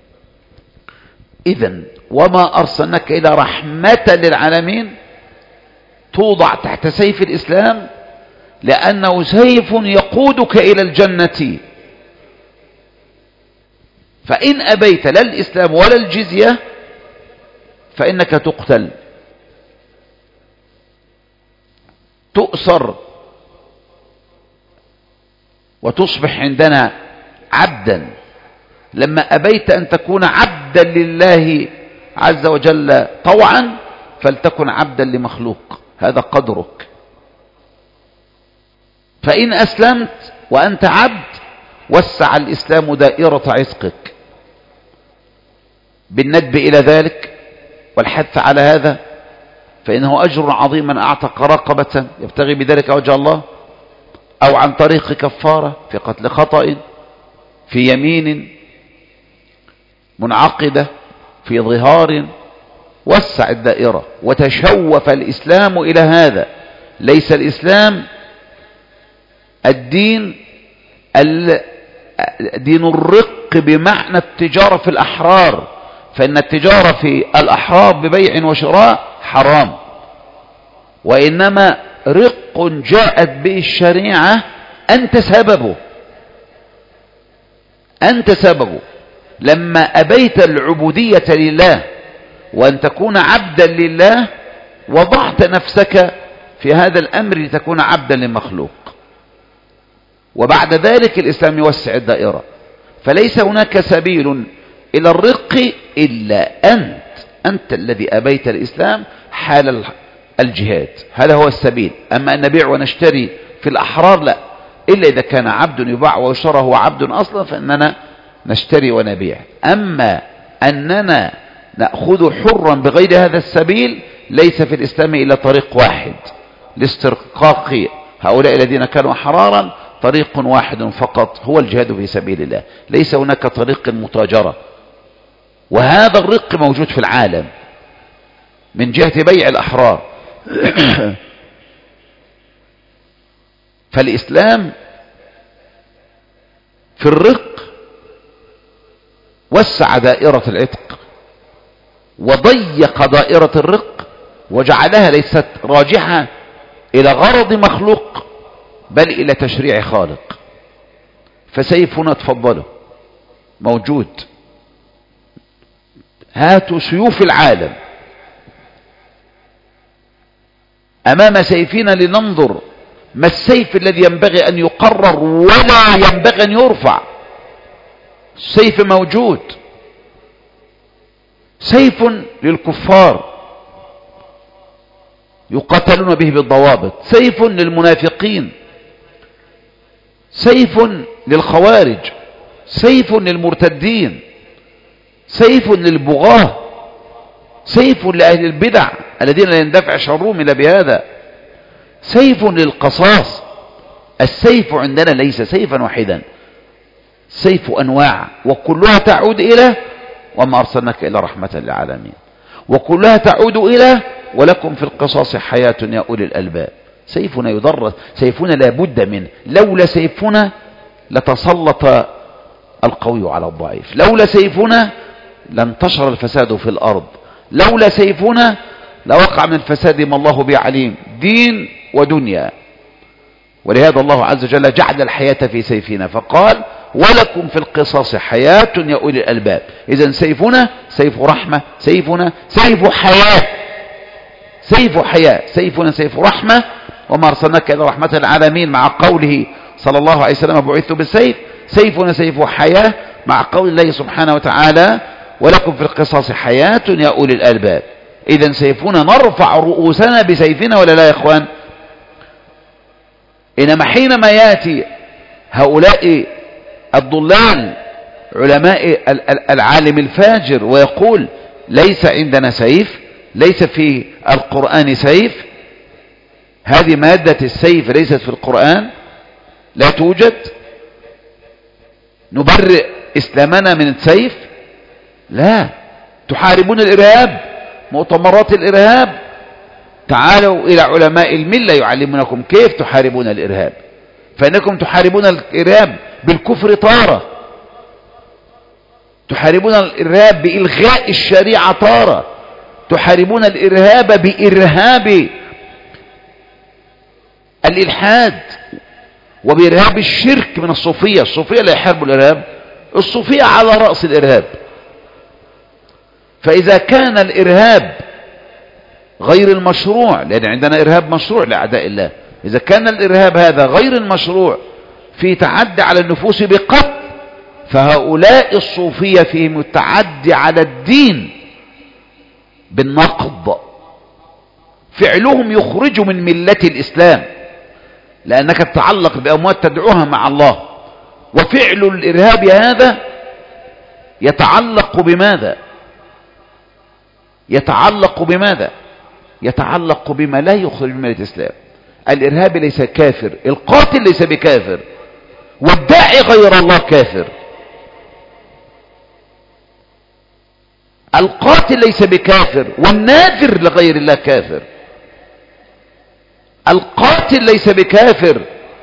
إذن وما أرسلناك إلى رحمة للعالمين توضع تحت سيف الإسلام، لأنه سيف يقودك إلى الجنة. فإن أبيت لا الإسلام ولا الجزية فإنك تقتل، تؤسر، وتصبح عندنا عبدا. لما أبيت أن تكون عبدا لله عز وجل طوعا فلتكن عبدا لمخلوق، هذا قدرك. فإن أسلمت وأنت عبد وسع الإسلام دائرة عتقك بالندب إلى ذلك والحث على هذا، فإنه أجر عظيم من أعتق رقبة يبتغي بذلك وجه الله، أو عن طريق كفارة في قتل خطأ، في يمين منعقدة، في ظهار. وسع الدائرة وتشوف الإسلام إلى هذا. ليس الإسلام الدين دين الرق بمعنى التجارة في الأحرار، فإن التجارة في الأحرار ببيع وشراء حرام، وإنما رق جاءت به الشريعة أنت سببه، أنت سببه. لما أبيت العبودية لله وأن تكون عبدا لله وضعت نفسك في هذا الأمر لتكون عبدا لمخلوق. وبعد ذلك الإسلام يوسع الدائرة، فليس هناك سبيل إلى الرق إلا أنت، أنت الذي أبيت الإسلام حال الجهاد، هذا هو السبيل. أما أن نبيع ونشتري في الأحرار لا، إلا إذا كان عبد يباع ويشترى هو عبد أصلا فإننا نشتري ونبيع. أما أننا نأخذ حرا بغير هذا السبيل ليس في الإسلام إلا طريق واحد لاسترقاق هؤلاء الذين كانوا أحرارا، طريق واحد فقط هو الجهاد في سبيل الله. ليس هناك طريق المتاجرة، وهذا الرق موجود في العالم من جهة بيع الأحرار. فالإسلام في الرق وسع دائرة العتق وضيق دائرة الرق وجعلها ليست راجحة إلى غرض مخلوق بل إلى تشريع خالق. فسيفنا تفضله موجود، هاتوا سيوف العالم أمام سيفنا لننظر ما السيف الذي ينبغي أن يقرر ولا ينبغي أن يرفع. السيف موجود، سيف للكفار يقاتلون به بالضوابط، سيف للمنافقين، سيف للخوارج، سيف للمرتدين، سيف للبغاة، سيف لأهل البدع الذين لا يندفع شرهم إلا بهذا، سيف للقصاص. السيف عندنا ليس سيفا واحدا، سيف أنواع، وكلها تعود إلى وما أرسلناك إلا رحمة للعالمين، وكلها تعود إلى ولكم في القصاص حياة يا أولي الألباب. سيفنا يدرس، سيفنا لا بد منه، لولا سيفنا لتسلط القوي على الضعيف، لولا سيفنا لانتشر الفساد في الأرض، لولا سيفنا لوقع من الفساد ما الله به عليم دين ودنيا. ولهذا الله عز وجل جعل الحياة في سيفنا فقال ولكم في القصاص حياة يا أولي الألباب. إذن سيفنا سيف رحمة، سيفنا سيف حياة، سيف حياة، سيفنا سيف رحمة، وما أرسلناك إلا رحمة العالمين، مع قوله صلى الله عليه وسلم بعثت بالسيف. سيفنا سيف حياة مع قول الله سبحانه وتعالى ولكم في القصاص حياة يا أولي الألباب. إذن سيفنا نرفع رؤوسنا بسيفنا ولا لا يا إخوان؟ إنما حينما يأتي هؤلاء الضلال علماء العالم الفاجر ويقول ليس عندنا سيف، ليس في القرآن سيف، هذه مادة السيف ليست في القرآن، لا توجد، نبرئ إسلامنا من السيف؟ لا. تحاربون الإرهاب، مؤتمرات الإرهاب، تعالوا إلى علماء الملة يعلمونكم كيف تحاربون الإرهاب، فإنكم تحاربون الإرهاب بالكفر طارة، تحاربون الإرهاب بإلغاء الشريعة طارة، تحاربون الإرهاب بإرهاب الإلحاد وبإرهاب الشرك من الصوفية. الصوفية لا يحاربوا الإرهاب، الصوفية على رأس الإرهاب. فإذا كان الإرهاب غير المشروع، لأن عندنا إرهاب مشروع لأعداء الله، إذا كان الإرهاب هذا غير المشروع في تعدي على النفوس بقتل، فهؤلاء الصوفية فيهم التعدي على الدين بالنقض، فعلهم يخرج من ملة الإسلام، لأنك تتعلق بأموات تدعوها مع الله. وفعل الإرهاب هذا يتعلق بماذا؟ يتعلق بماذا؟ يتعلق بما لا يخرج من ملة الإسلام. الإرهاب ليس كافر، القاتل ليس بكافر، والداعي غير الله كافر. القاتل ليس بكافر، والناذر لغير الله كافر. القاتل ليس بكافر،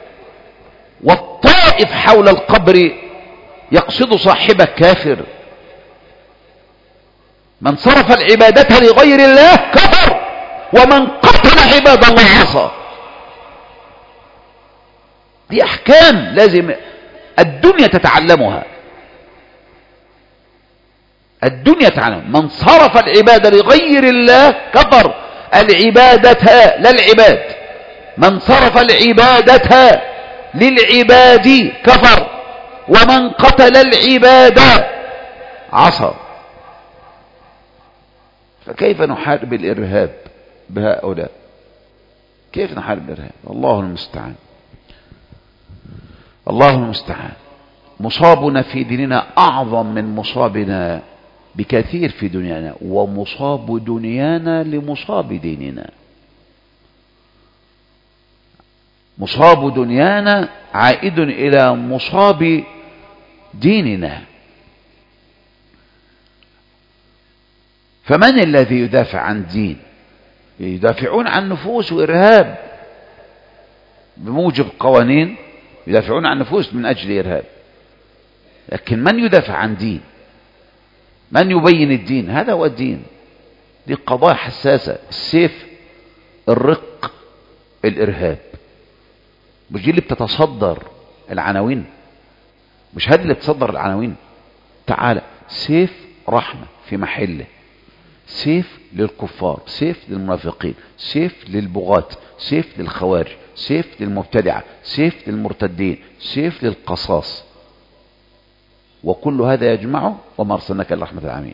والطائف حول القبر يقصد صاحبه كافر. من صرف العبادة لغير الله كفر، ومن قتل عباد الله عصى. دي أحكام لازم الدنيا تتعلمها، الدنيا تعلم. من صرف العبادة لغير الله كفر، العبادة لا العباد، من صرف العبادة للعباد كفر، ومن قتل العباد عصى. فكيف نحارب الإرهاب بهؤلاء؟ كيف نحارب الإرهاب؟ الله المستعان، الله المستعان. مصابنا في ديننا أعظم من مصابنا بكثير في دنيانا، ومصاب دنيانا لمصاب ديننا. مصاب دنيانا عائد إلى مصاب ديننا. فمن الذي يدافع عن دين؟ يدافعون عن نفوس وإرهاب بموجب قوانين، يدافعون عن نفوس من أجل إرهاب. لكن من يدافع عن دين؟ من يبين الدين؟ هذا هو الدين. دي قضايا حساسة. السيف، الرق، الإرهاب، مش دي اللي بتتصدر العناوين، مش هذه اللي بتصدر العناوين. تعالى، سيف رحمة في محله، سيف للكفار، سيف للمنافقين، سيف للبغاة، سيف للخوارج، سيف للمبتدعة، سيف للمرتدين، سيف للقصاص. وكل هذا يجمعه وما أرسلناك إلا رحمة العالمين.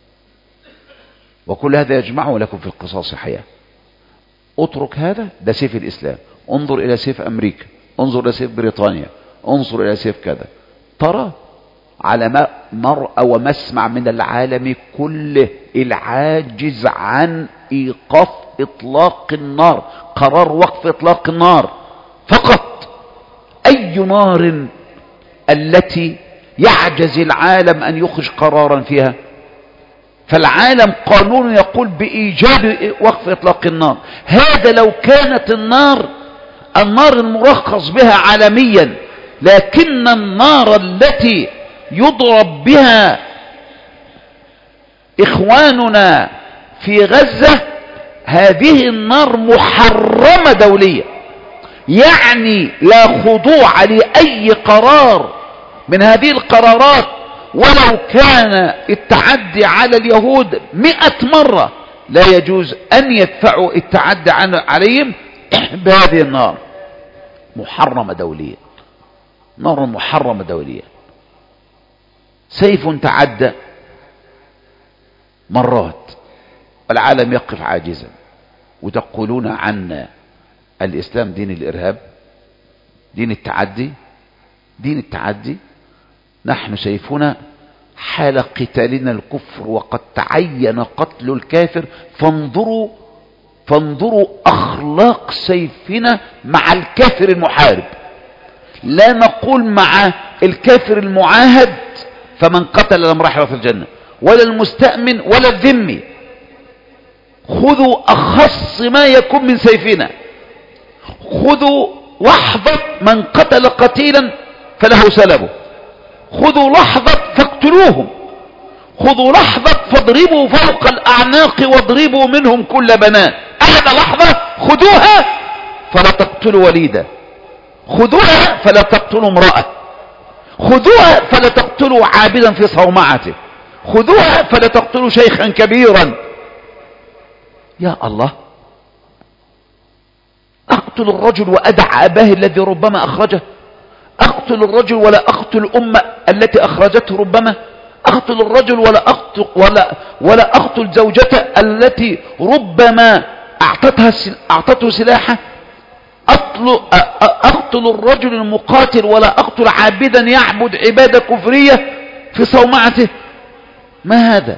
وكل هذا يجمعه لكم في القصاص حياة. اترك هذا، ده سيف الإسلام. انظر إلى سيف أمريكا، انظر إلى سيف بريطانيا، انظر إلى سيف كذا، ترى على مرأى ومسمع من العالم كله العاجز عن إيقاف إطلاق النار، قرار وقف إطلاق النار فقط. أي نار التي يعجز العالم أن يخرج قرارا فيها؟ فالعالم قانون يقول بإيجاب وقف إطلاق النار. هذا لو كانت النار النار المرخص بها عالميا، لكن النار التي يضرب بها إخواننا في غزة هذه النار محرمة دوليا، يعني لا خضوع لأي قرار من هذه القرارات، ولو كان التعدي على اليهود مئة مرة لا يجوز أن يدفعوا التعدي عليهم بهذه النار. محرمة دوليا، نار محرمة دوليا. سيف تعدى مرات والعالم يقف عاجزا، وتقولون عنا الإسلام دين الإرهاب، دين التعدي، دين التعدي. نحن سيفنا حال قتالنا الكفر، وقد تعين قتل الكافر. فانظروا فانظروا أخلاق سيفنا مع الكافر المحارب. لا نقول مع الكافر المعاهد فمن قتل لم رحل في الجنة، ولا المستأمن ولا الذمي. خذوا أخص ما يكون من سيفنا. خذوا لحظة من قتل قتيلا فله سلبه، خذوا لحظة فاقتلوهم، خذوا لحظة فاضربوا فوق الأعناق واضربوا منهم كل بنان. أحد لحظة خذوها فلا تقتلوا وليدا، خذوها فلا تقتلوا امرأة، خذوها فلا تقتلوا عابدا في صومعته، خذوها فلا تقتلوا شيخا كبيرا. يا الله، أقتل الرجل وأدع أباه الذي ربما أخرجه، أقتل الرجل ولا أقتل الأمة التي أخرجته ربما، أقتل الرجل ولا أقتل, ولا ولا أقتل زوجته التي ربما أعطتها أعطته سلاحه، أقتل الرجل المقاتل ولا أقتل عابدا يعبد عبادة كفرية في صومعته. ما هذا؟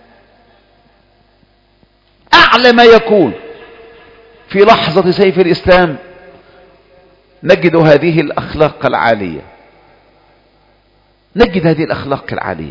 أعلى ما يكون في لحظة سيف الإسلام نجد هذه الأخلاق العالية، نجد هذه الأخلاق العالية.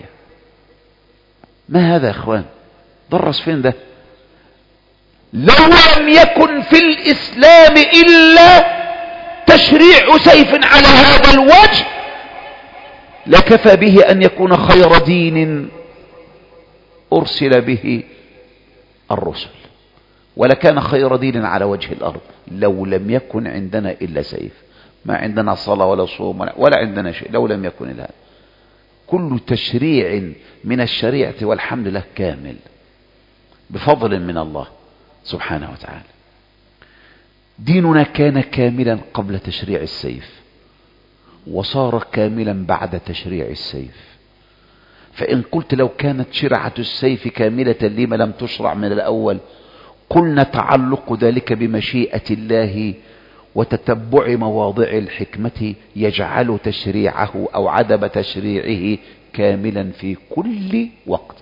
ما هذا يا أخوان؟ درس فين ده؟ لو لم يكن في الإسلام إلا تشريع سيف على هذا الوجه لكفى به أن يكون خير دين أرسل به الرسل، ولكان خير دين على وجه الأرض لو لم يكن عندنا إلا سيف. ما عندنا صلاة ولا صوم ولا عندنا شيء لو لم يكن إلا. كل تشريع من الشريعة والحمد لله كامل بفضل من الله سبحانه وتعالى. ديننا كان كاملا قبل تشريع السيف، وصار كاملا بعد تشريع السيف. فإن قلت لو كانت شرعة السيف كاملة لما لم تشرع من الأول، قلنا تعلق ذلك بمشيئة الله وتتبع مواضع الحكمة يجعل تشريعه أو عدم تشريعه كاملا في كل وقت.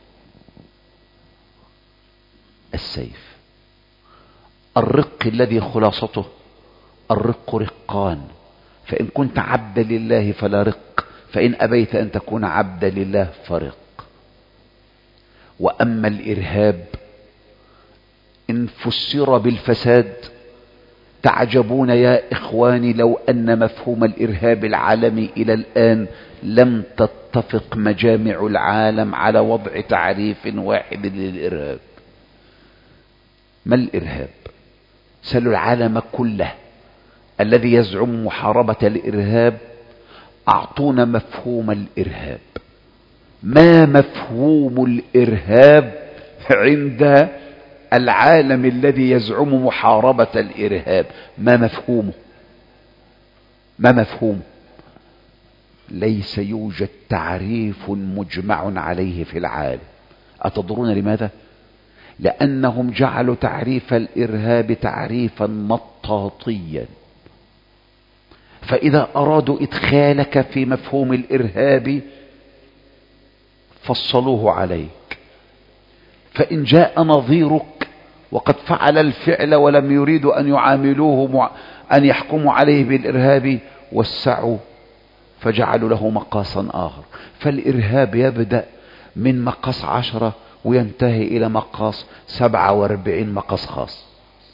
السيف الرق الذي خلاصته الرق رقان، فإن كنت عبدا لله فلا رق، فإن أبيت أن تكون عبدا لله فرق. وأما الإرهاب إن فسر بالفساد تعجبون يا إخواني لو أن مفهوم الإرهاب العالمي إلى الآن لم تتفق مجامع العالم على وضع تعريف واحد للإرهاب. ما الإرهاب؟ سلوا العالم كله الذي يزعم محاربة الإرهاب، أعطونا مفهوم الإرهاب. ما مفهوم الإرهاب عند العالم الذي يزعم محاربة الإرهاب؟ ما مفهومه؟ ما مفهومه؟ ليس يوجد تعريف مجمع عليه في العالم. أتدرون لماذا؟ لأنهم جعلوا تعريف الإرهاب تعريفا مطاطيا، فإذا أرادوا إدخالك في مفهوم الإرهاب فصلوه عليك. فإن جاء نظيرك وقد فعل الفعل ولم يريدوا أن يعاملوه مع أن يحكموا عليه بالإرهاب وسعوا فجعلوا له مقاسا آخر. فالإرهاب يبدأ من مقاس عشرة وينتهي إلى مقاس سبعة واربعين مقاس خاص،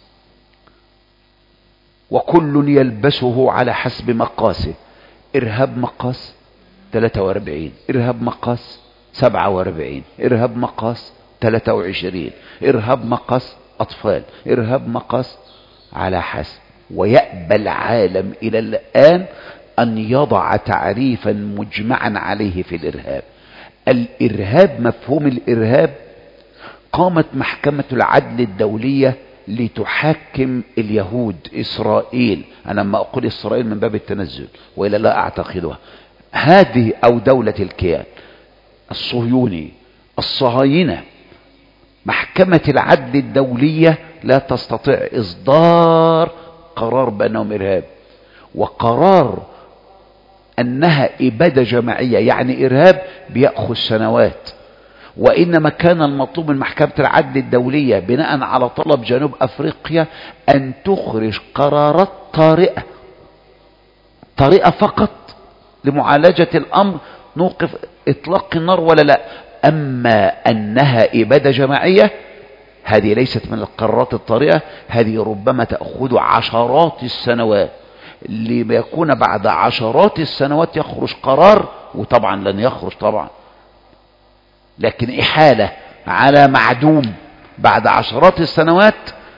وكل يلبسه على حسب مقاسه. إرهاب مقاس ثلاثة واربعين، إرهاب مقاس سبعة واربعين، إرهاب مقاس ثلاثة وعشرين، إرهاب مقاس أطفال، إرهاب مقاس على حسب. ويأبى العالم إلى الآن أن يضع تعريفا مجمعا عليه في الإرهاب. الإرهاب، مفهوم الإرهاب، قامت محكمة العدل الدولية لتحكم اليهود إسرائيل. أنا ما أقول إسرائيل من باب التنزل وإلا لا أعتقدها، هذه أو دولة الكيان الصهيوني الصهاينة. محكمة العدل الدولية لا تستطيع إصدار قرار بأنهم إرهاب، وقرار أنها إبادة جماعية يعني إرهاب بيأخذ سنوات. وإنما كان المطلوب من محكمة العدل الدولية بناء على طلب جنوب أفريقيا أن تخرج قرارات طارئة طارئة فقط لمعالجة الأمر، نوقف إطلاق النار ولا لا. أما أنها إبادة جماعية هذه ليست من القرارات الطارئة، هذه ربما تأخذ عشرات السنوات، ليكون بعد عشرات السنوات يخرج قرار، وطبعا لن يخرج طبعا، لكن إحالة على معدوم بعد عشرات السنوات.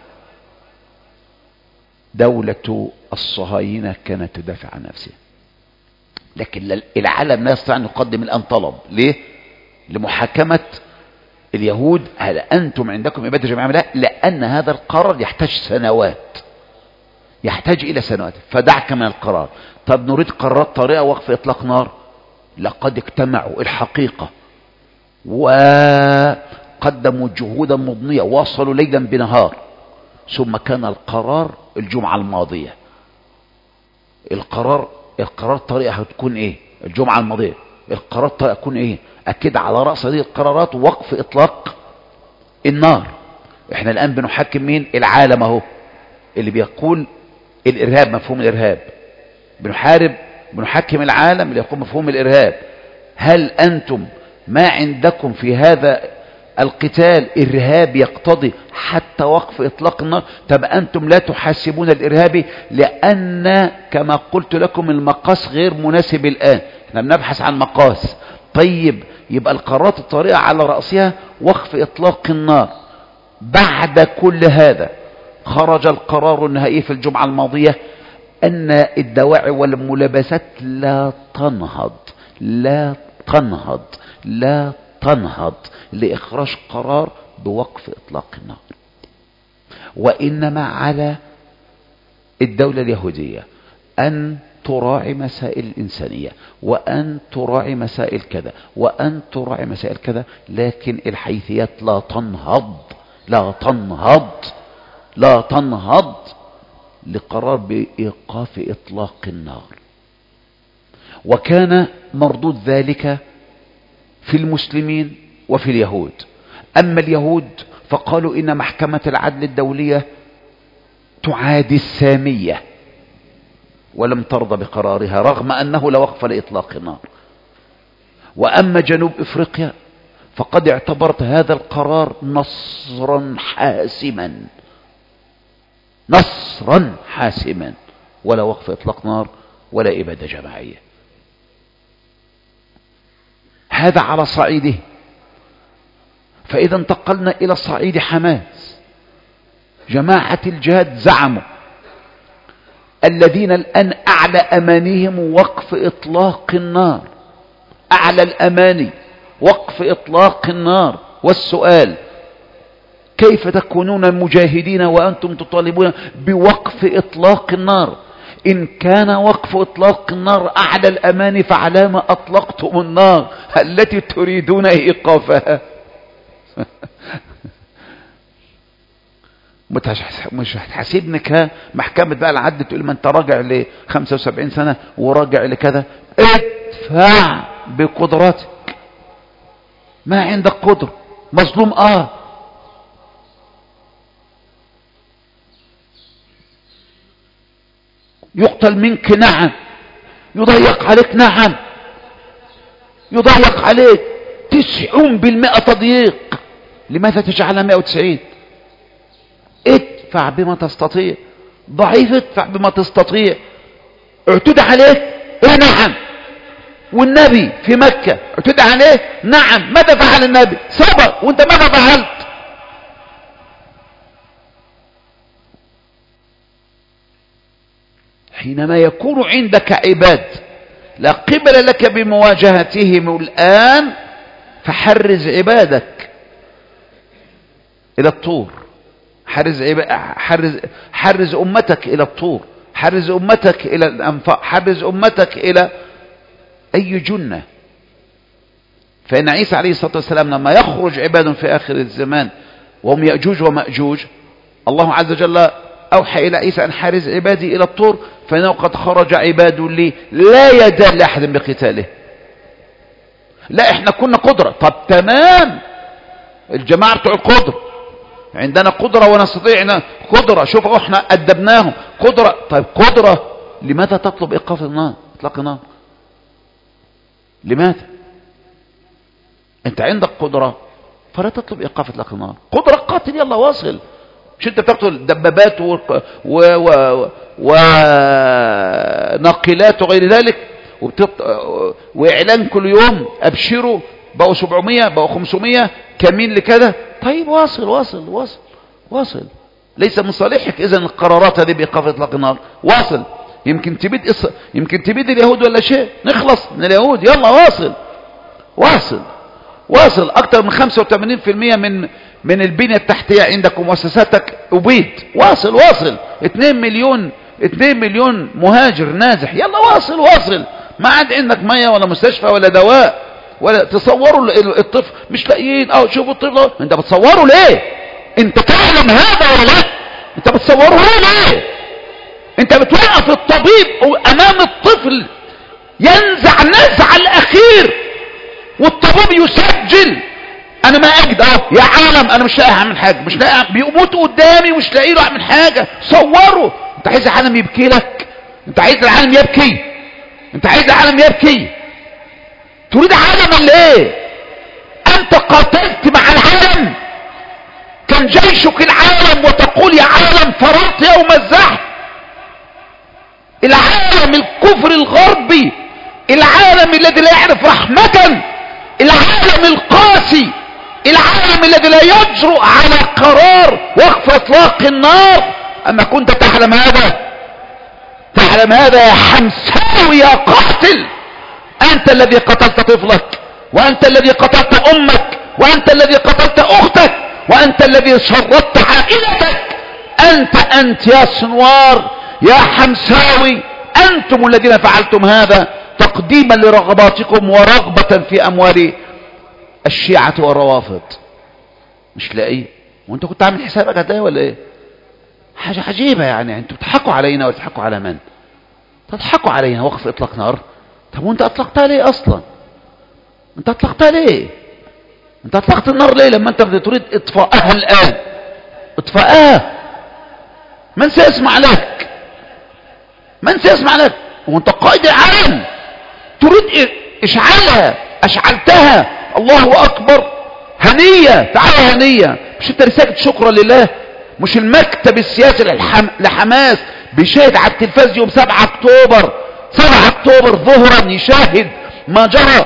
دولة الصهاينة كانت تدافع عن نفسها، لكن العالم لا يستطيع أن يقدم الآن طلب ليه؟ لمحاكمة اليهود، هل أنتم عندكم إبادة جماعية؟ لا، لأن هذا القرار يحتاج سنوات، يحتاج إلى سنوات، فدعك من القرار. طب نريد قرارات طارئة وقف إطلاق نار، لقد اجتمعوا الحقيقة وقدموا جهودا مضنية، واصلوا ليلا بنهار، ثم كان القرار الجمعة الماضية. القرار القرار الطارئة هتكون ايه؟ الجمعة الماضية القرار الطارئة هتكون ايه؟ اكيد على رأس هذه القرارات وقف اطلاق النار. احنا الان بنحكم مين؟ العالم اهو اللي بيقول الارهاب، مفهوم الارهاب، بنحارب بنحكم العالم اللي يقول مفهوم الارهاب. هل انتم ما عندكم في هذا القتال إرهاب يقتضي حتى وقف إطلاق النار؟ طب أنتم لا تحاسبون الإرهابي، لأن كما قلت لكم المقاس غير مناسب الآن، احنا بنبحث عن مقاس. طيب يبقى القرارات الطارئة على رأسها وقف إطلاق النار. بعد كل هذا خرج القرار النهائي في الجمعة الماضية أن الدواعي والملابسات لا تنهض لا تنهض لا تنهض لإخراج قرار بوقف إطلاق النار، وإنما على الدولة اليهودية أن تراعي مسائل الإنسانية، وأن تراعي مسائل كذا، وأن تراعي مسائل كذا، لكن الحيثيات لا تنهض لا تنهض لا تنهض لقرار بإيقاف إطلاق النار. وكان مردود ذلك في المسلمين وفي اليهود. أما اليهود فقالوا إن محكمة العدل الدولية تعادي السامية ولم ترضى بقرارها رغم أنه لا وقف لإطلاق النار. وأما جنوب إفريقيا فقد اعتبرت هذا القرار نصرا حاسما نصرا حاسما، ولا وقف إطلاق نار ولا إبادة جماعية. هذا على صعيده. فإذا انتقلنا إلى صعيد حماس، جماعة الجهاد زعموا الذين الآن أعلى أمانيهم وقف إطلاق النار، أعلى الأماني وقف إطلاق النار. والسؤال كيف تكونون مجاهدين وأنتم تطالبون بوقف إطلاق النار؟ إن كان وقف إطلاق النار أعلى الأماني فعلام أطلقتم النار التي تريدون إيقافها؟ مش هتحاسبني كمحكمة بقى العدل تقول ما انت راجع ل خمسة وسبعين سنة وراجع لكذا. ادفع بقدراتك، ما عندك قدر، مظلوم اه يقتل منك نعم، يضيق عليك نعم، يضيق عليك تسعون بالمئة تضييق، لماذا تجعلها مئة وتسعين؟ ادفع بما تستطيع، ضعيف ادفع بما تستطيع. اعتدى عليك ايه نعم، والنبي في مكة اعتدى عليه نعم، ماذا فعل النبي؟ صبر، وانت ماذا فعلت؟ حينما يكون عندك عباد لا قبل لك بمواجهتهم الآن، فحرز عبادك إلى الطور، حرز, عب... حرز... حرز أمتك إلى الطور، حرز أمتك إلى الأنفاق، حرز أمتك إلى أي جنة. فإن عيسى عليه الصلاة والسلام لما يخرج عباد في آخر الزمان وهم يأجوج ومأجوج، الله عز وجل أوحى إلى عيسى أن حارز عبادي إلى الطور، فإنه قد خرج عباد لي لا يدال لأحد بقتاله. لا احنا كنا قدرة، طب تمام، الجماعة بتوع القدرة عندنا قدرة ونستطيع قدرة، شوفوا احنا أدبناهم قدرة. طيب قدرة، لماذا تطلب إيقاف النار إطلاق النار؟ لماذا؟ انت عندك قدرة فلا تطلب إيقاف إطلاق النار. قدرة قاتل، يلا واصل. مش انت بتقتل دبابات و... و... و... وناقلات وغير ذلك وبتط... واعلان كل يوم ابشروا بقوا سبعمية بقوا خمسمية كمين لكذا. طيب واصل واصل واصل واصل. ليس من صالحك اذا القرارات هذه بايقاف اطلاق النار. واصل. يمكن تبيد إص... يمكن تبيد اليهود ولا شيء، نخلص من اليهود، يلا واصل واصل واصل. اكثر من خمسة وثمانين بالمئة من من البنية التحتية عندك ومؤسساتك أبيد. واصل واصل. اتنين مليون اتنين مليون مهاجر نازح، يلا واصل واصل. ما عاد عندك مية ولا مستشفى ولا دواء ولا. تصوروا الطفل مش لاقيين، اه شوفوا الطفل، انت بتصوروا ليه؟ انت تعلم هذا ولا لا؟ انت بتصوروا ليه؟ انت بتوقف الطبيب امام الطفل ينزع نزع الاخير والطبيب يسجل، انا ما اجد اهو يا عالم انا مش لاقي اعمل حاجه، مش لاقي، بيموتوا قدامي مش لاقي له اعمل حاجه. صوروا. انت عايز العالم يبكي لك؟ انت عايز العالم يبكي؟ انت عايز العالم يبكي؟ تريد عالما ليه؟ انت قاتلت مع العالم، كان جيشك العالم وتقول يا عالم فررت يوم الزحف. العالم الكفر الغربي، العالم الذي لا يعرف رحمة، العالم القاسي، العالم الذي لا يجرؤ على قرار وقف اطلاق النار. اما كنت تعلم هذا، تعلم هذا يا حمساوي يا قاتل، انت الذي قتلت طفلك، وانت الذي قتلت امك، وانت الذي قتلت اختك، وانت الذي شردت عائلتك. انت انت يا سنوار يا حمساوي، انتم الذين فعلتم هذا تقديما لرغباتكم ورغبة في اموال الشيعة والروافض. مش لاقي؟ وانت كنت عامل حسابك هتلاقي ولا ايه؟ حاجة عجيبة يعني. انتوا بتضحكوا علينا وتضحكوا على من؟ تضحكوا علينا وقف اطلاق نار. طب وانت اطلقتها ليه اصلا؟ انت اطلقتها ليه؟ انت اطلقت النار ليه لما انت تريد اطفاءها الان؟ اطفاءها. من سيسمع لك؟ من سيسمع لك؟ وانت قائد العالم تريد اشعالها. اشعلتها، الله اكبر، هنية. تعالى هنية. مش انت رسالة شكرا لله؟ مش المكتب السياسي للحم... لحماس بيشاهد على التلفاز يوم سبعة اكتوبر سبعة اكتوبر ظهرا يشاهد ما جرى،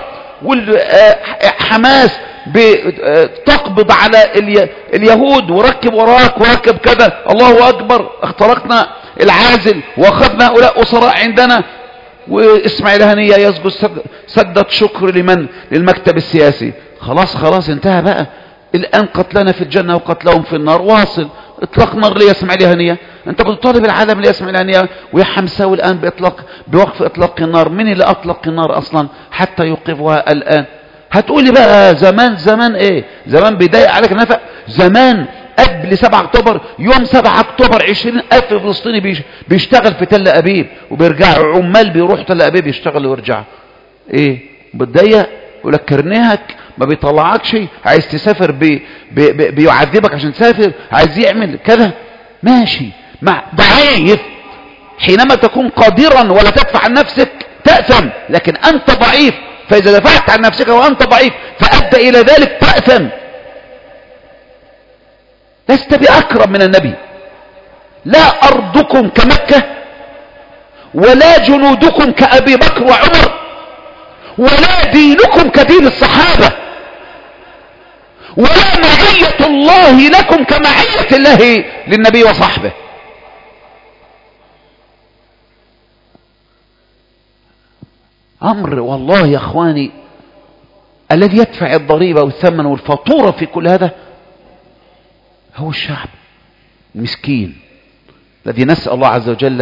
وحماس بتقبض على الي... اليهود وركب وراك وركب كذا، الله اكبر، اخترقنا العازل واخذنا هؤلاء اسراء عندنا. واسماعيل هنية يسجد سد... سدة شكر لمن؟ للمكتب السياسي. خلاص خلاص انتهى بقى. الان قتلنا في الجنة وقتلهم في النار. واصل. اطلاق نار ليه يا اسماعيل هنية؟ انت بتطالب العالم ليه يا اسماعيل هنية؟ ويا حمساوي الان باطلاق بوقف اطلاق النار. مين اللي اطلق النار اصلا حتى يوقفها الان؟ هتقولي بقى زمان. زمان ايه؟ زمان بيضايق عليك نفق؟ زمان قبل سبعة اكتوبر، يوم سبعة اكتوبر عشرين الف فلسطيني بيشتغل في تل ابيب وبيرجعوا، عمال بيروح تل ابيب يشتغلوا ويرجعوا. ايه بتضايق؟ يقول لك كرنيهك ما بيطلعكش، عايز تسافر بي بي بي بيعذبك عشان تسافر، عايز يعمل كذا. ماشي مع ضعيف. حينما تكون قادرا ولا تدفع عن نفسك تأثم، لكن انت ضعيف، فاذا دفعت عن نفسك وانت ضعيف فادى الى ذلك تأثم. لست بأكرم من النبي. لا أرضكم كمكة، ولا جنودكم كأبي بكر وعمر، ولا دينكم كدين الصحابة، ولا معية الله لكم كمعية الله للنبي وصحبه. أمر والله يا أخواني، الذي يدفع الضريبة والثمن والفاتورة في كل هذا هو الشعب المسكين الذي نسأل الله عز وجل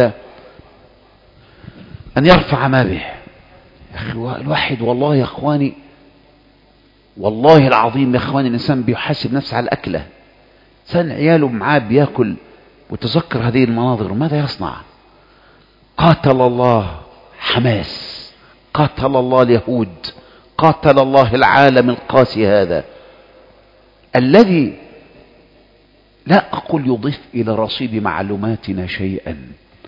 أن يرفع ما به. يا أخي الواحد والله يا أخواني، والله العظيم يا أخواني، الإنسان بيحاسب نفسه على الأكلة. إنسان عياله معاه بياكل وتذكر هذه المناظر، ماذا يصنع؟ قاتل الله حماس، قاتل الله اليهود، قاتل الله العالم القاسي هذا الذي لا أقول يضيف إلى رصيد معلوماتنا شيئا.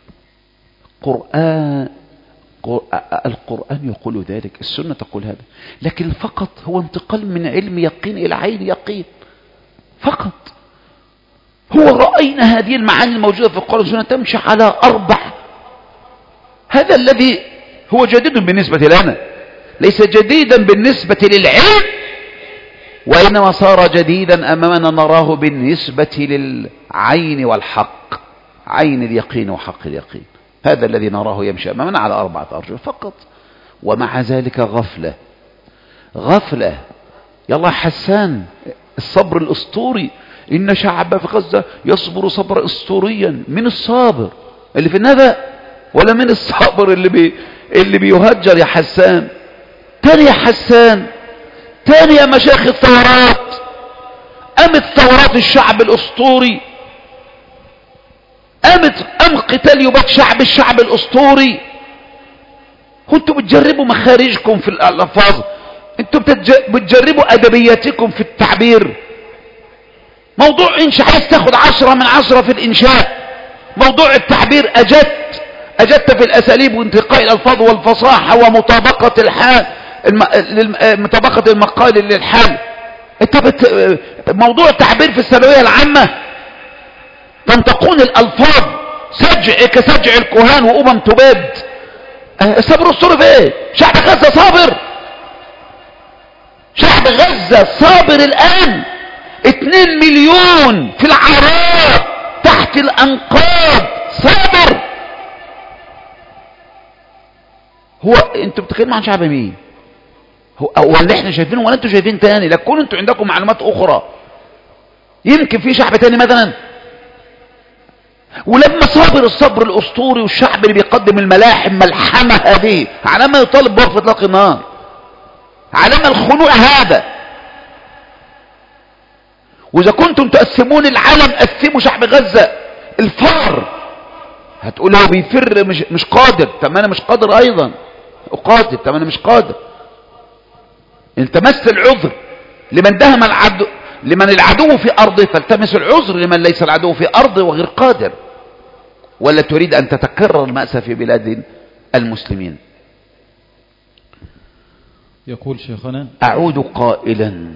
قرآن القرآن يقول ذلك، السنة تقول هذا، لكن فقط هو انتقال من علم يقين إلى عين يقين فقط. هو رأينا هذه المعاني الموجودة في القرآن والسنة تمشي على أربع. هذا الذي هو جديد بالنسبة لنا، ليس جديدا بالنسبة للعلم، وإنما صار جديدا أمامنا نراه بالنسبة للعين والحق، عين اليقين وحق اليقين. هذا الذي نراه يمشي أمامنا على أربعة أرجل فقط، ومع ذلك غفلة غفلة. يلا حسان، الصبر الأسطوري، إن شعب في غزة يصبر صبر أسطوريا. من الصابر اللي في النبأ ولا من الصابر اللي بي اللي بيهجر يا حسان؟ تاني يا حسان، تاني يا مشايخ الثورات، قامت ثورات الشعب الأسطوري، قامت قام قتال يبات شعب الشعب الأسطوري. كنتوا بتجربوا مخارجكم في الألفاظ، انتوا بتجربوا أدبياتكم في التعبير. موضوع إنشاء عايز تاخد عشرة من عشرة في الإنشاء، موضوع التعبير أجدت أجدت في الأساليب وانتقاء الألفاظ والفصاحة ومطابقة الحال الم... مطابقة المقال للحال. انت بت... موضوع التعبير في الثانوية العامة تنطقون الألفاظ سجع كسجع الكهان وأمم تباد. صبر الصور في ايه؟ شعب غزة صابر، شعب غزة صابر الآن. اتنين مليون في العراق تحت الأنقاض صابر. هو انتوا بتتكلموا عن شعب مين؟ هو هو اللي احنا شايفينه ولا انتوا شايفين تاني؟ لا تكونوا انتوا عندكم معلومات اخرى، يمكن في شعب تاني مثلا. ولما صابر الصبر الاسطوري والشعب اللي بيقدم الملاحم ملحمه هذه على ما يطالب بوقف اطلاق النار، على ما الخنوع هذا. واذا كنتم تقسمون العالم قسموا شعب غزه الفار. هتقول هو بيفر مش مش قادر، طب ما انا مش قادر ايضا اقاتل، طب انا مش قادر. التمس العذر لمن دهم العدو، لمن العدو في ارضه، فالتمس العذر لمن ليس العدو في ارضه وغير قادر. ولا تريد ان تتكرر المأساة في بلاد المسلمين. يقول شيخنا: اعود قائلا: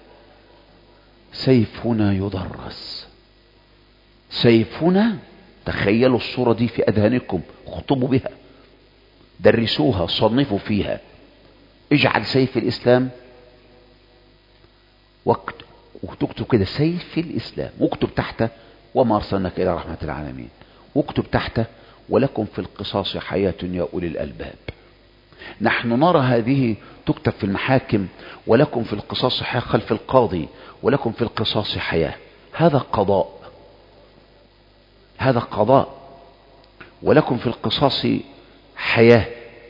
سيفنا يدرس، سيفنا. تخيلوا الصورة دي في أذهانكم، خطبوا بها، درسوها، صنفوا فيها. اجعل سيف الإسلام واكتب كده سيف الإسلام، واكتب تحته: وما أرسلناك إلى رحمة العالمين. واكتب تحته: ولكم في القصاص حياة يا أولي الألباب. نحن نرى هذه تكتب في المحاكم: ولكم في القصاص حياة خلف القاضي، ولكم في القصاص حياة. هذا قضاء، هذا قضاء. ولكم في القصاص حياة.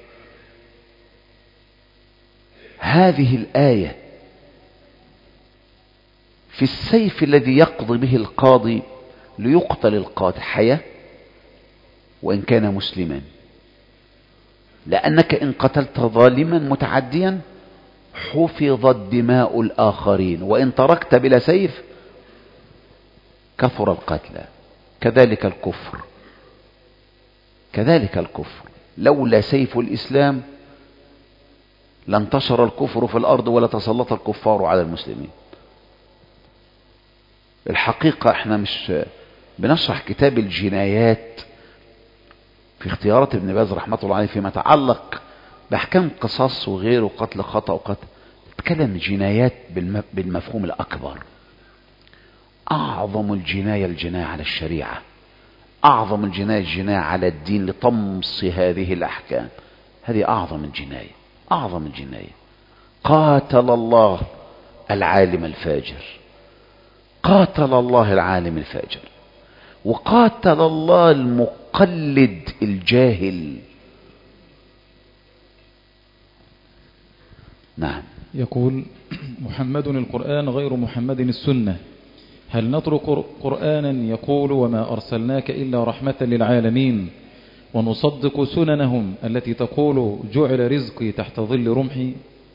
هذه الآية في السيف الذي يقضي به القاضي ليقتل القاضي حياة وإن كان مسلما، لأنك إن قتلت ظالما متعديا حفظت دماء الآخرين، وإن تركت بلا سيف كثر القتلى. كذلك الكفر، كذلك الكفر. لولا سيف الإسلام لانتشر الكفر في الأرض ولا تسلط الكفار على المسلمين. الحقيقة احنا مش بنشرح كتاب الجنايات في اختيارات ابن باز رحمة الله عليه فيما يتعلق بأحكام قصاص وغيره، قتل خطأ وقتل. تكلم جنايات بالمفهوم الأكبر. أعظم الجناية الجناية على الشريعة، أعظم الجناية الجناية على الدين لطمس هذه الأحكام. هذه أعظم الجناية، أعظم الجناية. قاتل الله العالم الفاجر، قاتل الله العالم الفاجر، وقاتل الله المقلد الجاهل. نعم. يقول محمد القرآن غير محمد السنة، هل نترك قرآنا يقول وما أرسلناك إلا رحمة للعالمين ونصدق سننهم التي تقول جعل رزقي تحت ظل رمحي؟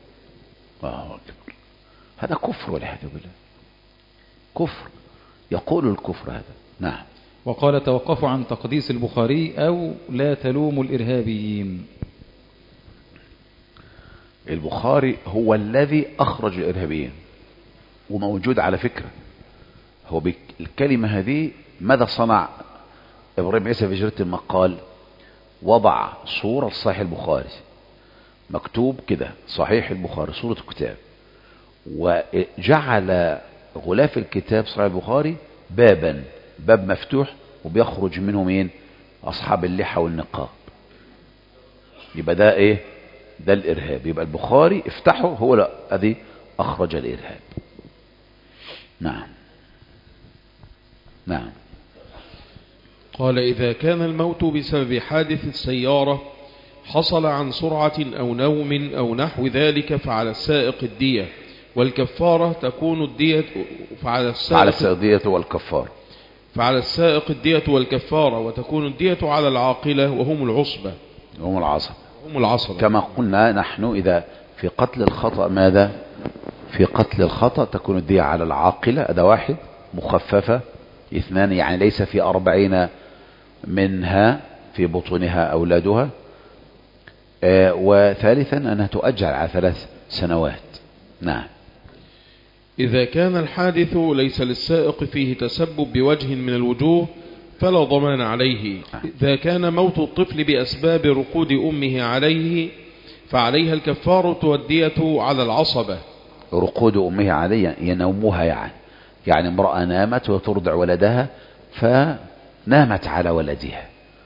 هذا كفر والعياذ بالله، كفر، يقول الكفر هذا. نعم. وقال توقفوا عن تقديس البخاري أو لا تلوموا الإرهابيين. البخاري هو الذي أخرج الإرهابيين، وموجود على فكرة. هو بالكلمة هذه ماذا صنع إبراهيم عيسى في جريدة المقال؟ وضع صورة صحيح البخاري، مكتوب كده صحيح البخاري صورة الكتاب، وجعل غلاف الكتاب صحيح البخاري بابا، باب مفتوح وبيخرج منه مين؟ أصحاب اللحى والنقاب. يبقى ده إيه؟ ده الإرهاب. يبقى البخاري افتحه هو الذي أخرج الإرهاب. نعم. نعم. قال إذا كان الموت بسبب حادث السيارة حصل عن سرعة أو نوم أو نحو ذلك فعلى السائق الدية والكفارة تكون الدية فعلى السائق فعلى السائق الدية والكفارة فعلى السائق الدية والكفارة وتكون الدية على العاقلة وهم العصبة هم العصبة هم العصبة كما قلنا نحن. إذا في قتل الخطأ ماذا؟ في قتل الخطأ تكون الدية على العاقلة، هذا واحد، مخففة اثنان، يعني ليس في أربعين منها في بطونها أولادها، آه وثالثا أنها تؤجل على ثلاث سنوات. نعم. إذا كان الحادث ليس للسائق فيه تسبب بوجه من الوجوه فلا ضمان عليه. إذا كان موت الطفل بأسباب رقود أمه عليه فعليها الكفارة والدية على العصبة. رقود أمه عليه ينومها، يعني يعني امرأة نامت وترضع ولدها فنامت على ولدها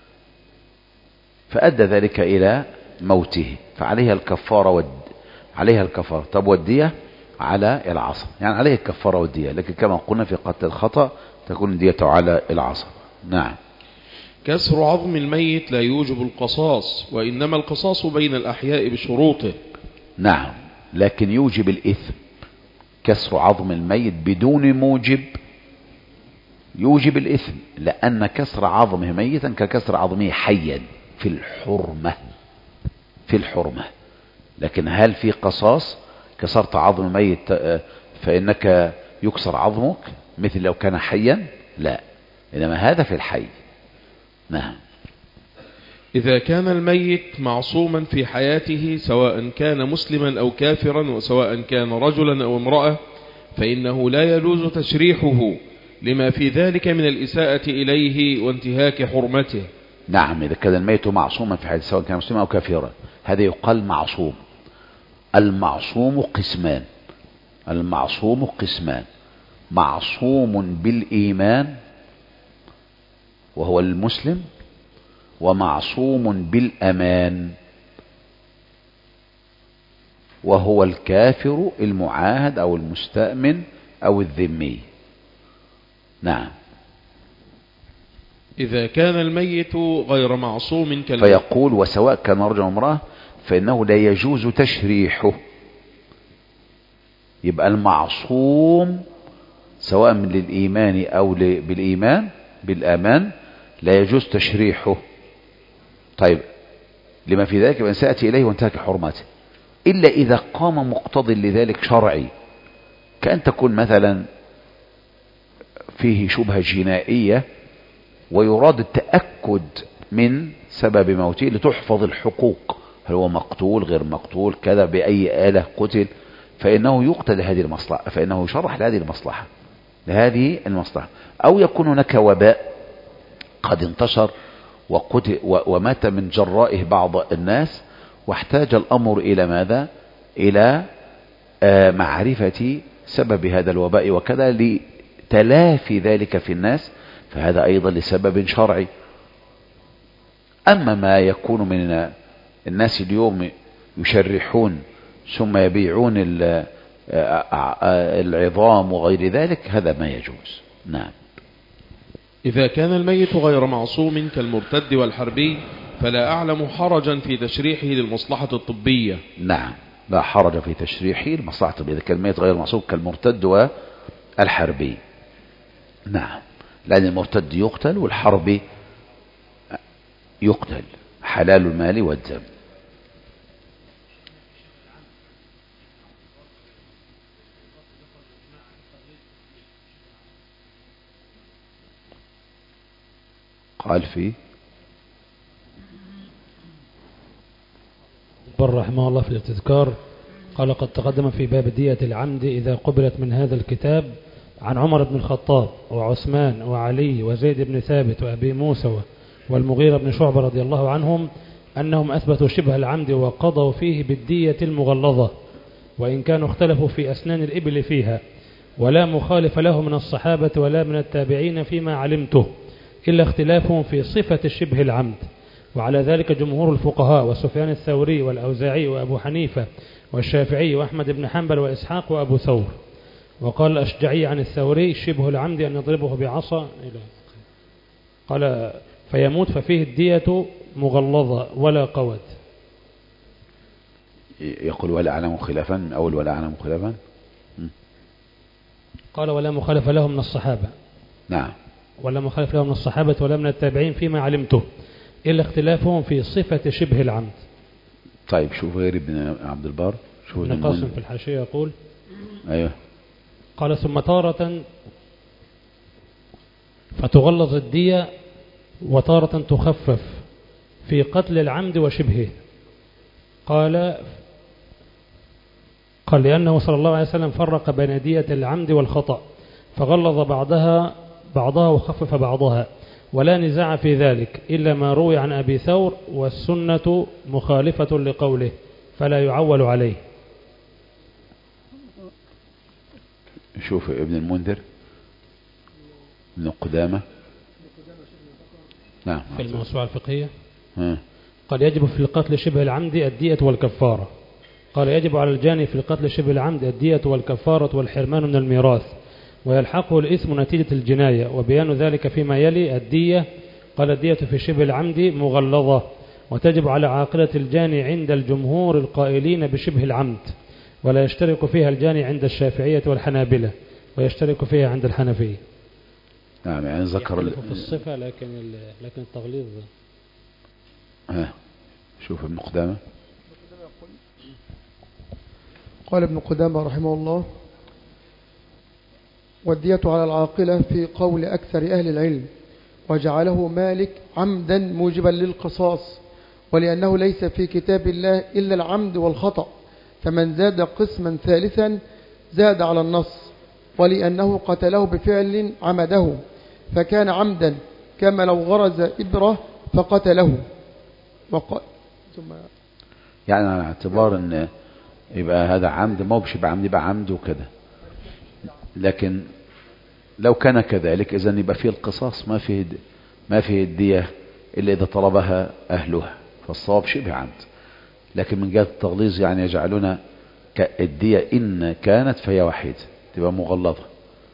فأدى ذلك إلى موته فعليها الكفارة والد... عليها الكفارة. طب والدية على العصب، يعني عليه الكفارة والدية، لكن كما قلنا في قتل الخطأ تكون الدية على العصب. نعم. كسر عظم الميت لا يوجب القصاص، وإنما القصاص بين الأحياء بشروطه. نعم، لكن يوجب الإثم. كسر عظم الميت بدون موجب يوجب الإثم، لأن كسر عظمه ميتا ككسر عظمه حيا في الحرمة في الحرمة. لكن هل في قصاص؟ كسرت عظم ميت فإنك يكسر عظمك مثل لو كان حيا؟ لا، إنما هذا في الحي. نعم. إذا كان الميت معصوما في حياته سواء كان مسلما أو كافرا وسواء كان رجلا أو امرأة فإنه لا يجوز تشريحه لما في ذلك من الإساءة إليه وانتهاك حرمته. نعم. إذا كان الميت معصوما في حياته سواء كان مسلما أو كافرا هذا يقال معصوم. المعصوم قسمان المعصوم قسمان معصوم بالإيمان وهو المسلم، ومعصوم بالأمان وهو الكافر المعاهد أو المستأمن أو الذمي. نعم. إذا كان الميت غير معصوم كالميت فيقول وسواء كان رجل وامرأة فإنه لا يجوز تشريحه. يبقى المعصوم سواء من للإيمان أو بالإيمان بالأمان لا يجوز تشريحه. طيب لما في ذلك من سأتي إليه وانتهك حرمته، إلا إذا قام مقتضي لذلك شرعي، كأن تكون مثلا فيه شبهة جنائية ويراد التأكد من سبب موته لتحفظ الحقوق، هل هو مقتول غير مقتول كذا بأي آلة قتل، فإنه يقتل هذه المصلحة، فإنه يشرح لهذه المصلحة لهذه المصلحة. أو يكون هناك وباء قد انتشر وقتل ومات من جرائه بعض الناس، واحتاج الأمر إلى ماذا؟ إلى آه معرفة سبب هذا الوباء وكذا لتلافي ذلك في الناس، فهذا أيضا لسبب شرعي. أما ما يكون من الناس اليوم يشرحون ثم يبيعون العظام وغير ذلك، هذا ما يجوز. نعم. إذا كان الميت غير معصوم كالمرتد والحربي فلا أعلم حرجا في تشريحه للمصلحة الطبية. نعم، لا حرج في تشريحه للمصلحة الطبية إذا كان الميت غير معصوم كالمرتد والحربي. نعم، لأن المرتد يقتل والحربي يقتل، حلال المال والدم. قال فيه بر رحمه الله في الاستذكار قال قد تقدم في باب دية العمد إذا قبلت من هذا الكتاب عن عمر بن الخطاب وعثمان وعلي وزيد بن ثابت وأبي موسى والمغيرة بن شعبة رضي الله عنهم أنهم أثبتوا شبه العمد وقضوا فيه بالدية المغلظة، وإن كانوا اختلفوا في أسنان الإبل فيها، ولا مخالف له من الصحابة ولا من التابعين فيما علمته إلا اختلافهم في صفة شبه العمد. وعلى ذلك جمهور الفقهاء وسفيان الثوري والأوزاعي وأبو حنيفة والشافعي وأحمد بن حنبل وإسحاق وأبو ثور. وقال الأشجعي عن الثوري شبه العمد أن يضربه بعصا قال فيموت ففيه الدية مغلظة ولا قود. يقول ولا أعلم خلافا من أول ولا أعلم خلافا. قال ولا مخالف له من الصحابة. نعم، ولا مخالف له من الصحابة ولا من التابعين فيما علمته إلا اختلافهم في صفة شبه العمد. طيب شوف غير ابن عبد البر، شوف ابن قاسم في الحاشية يقول أيوه قال ثم تارة فتغلظ الدية وتارة تخفف في قتل العمد وشبهه. قال قال لأنه صلى الله عليه وسلم فرق بين دية العمد والخطأ فغلظ بعضها بعضها وخفف بعضها، ولا نزاع في ذلك إلا ما روي عن أبي ثور، والسنة مخالفة لقوله فلا يعول عليه. شوف ابن المنذر ابن قدامة نعم في الموسوعة الفقهية ها. قال يجب في القتل شبه العمد الدية والكفارة. قال يجب على الجاني في القتل شبه العمد الدية والكفارة والحرمان من الميراث، ويلحقه الإثم نتيجة الجناية، وبيان ذلك فيما يلي. الدية قال الدية في شبه العمد مغلظة، وتجب على عاقلة الجاني عند الجمهور القائلين بشبه العمد، ولا يشترك فيها الجاني عند الشافعية والحنابلة، ويشترك فيها عند الحنفية. نعم، يعني ذكر في الصفة لكن لكن التغليظ ها. شوف ابن قدامة قال ابن قدامة رحمه الله والدية على العاقلة في قول أكثر أهل العلم، وجعله مالك عمدا موجبا للقصاص، ولأنه ليس في كتاب الله إلا العمد والخطأ، فمن زاد قسما ثالثا زاد على النص، ولأنه قتله بفعل عمده فكان عمدا كما لو غرز إبرة فقتله. وق... ثم يعني على اعتبار ان يبقى هذا عمد، ما هو بشبه عمد، يبقى عمد وكده. لكن لو كان كذلك إذن يبقى فيه القصاص، ما فيه ما فيه الدية إلا إذا طلبها أهلها، فالصواب شبه عمد. لكن من جهة التغليظ يعني يجعلون الدية إن كانت فهي واحدة تبقى مغلظة.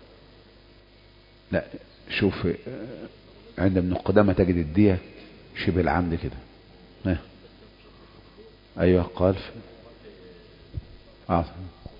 لا، شوف عند ابن قدامة تجد الدية شبه العمد كده. أيوة قال آه.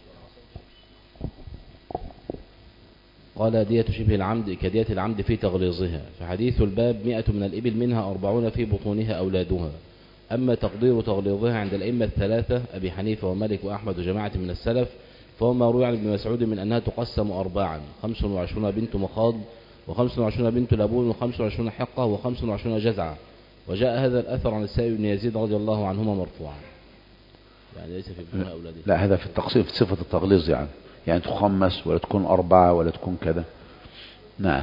قال دية شبه العمد كدية العمد في تغليظها، فحديث الباب مئة من الإبل منها أربعون في بطونها أولادها. أما تقدير تغليظها عند الأئمة الثلاثة أبي حنيفة ومالك وأحمد وجماعة من السلف، فهو ما روي عن ابن مسعود من أنها تقسم أرباعا: خمس وعشرون بنت مخاض، وخمس وعشرون بنت لبون، وخمس وعشرون حقة، وخمس وعشرون جزعة. وجاء هذا الأثر عن السائب بن يزيد رضي الله عنهما مرفوعا، يعني ليس في ابنها أولادها. لا، هذا في التقسيم في صفة التغليظ، يعني يعني تخمس ولا تكون أربعة ولا تكون كذا. نعم.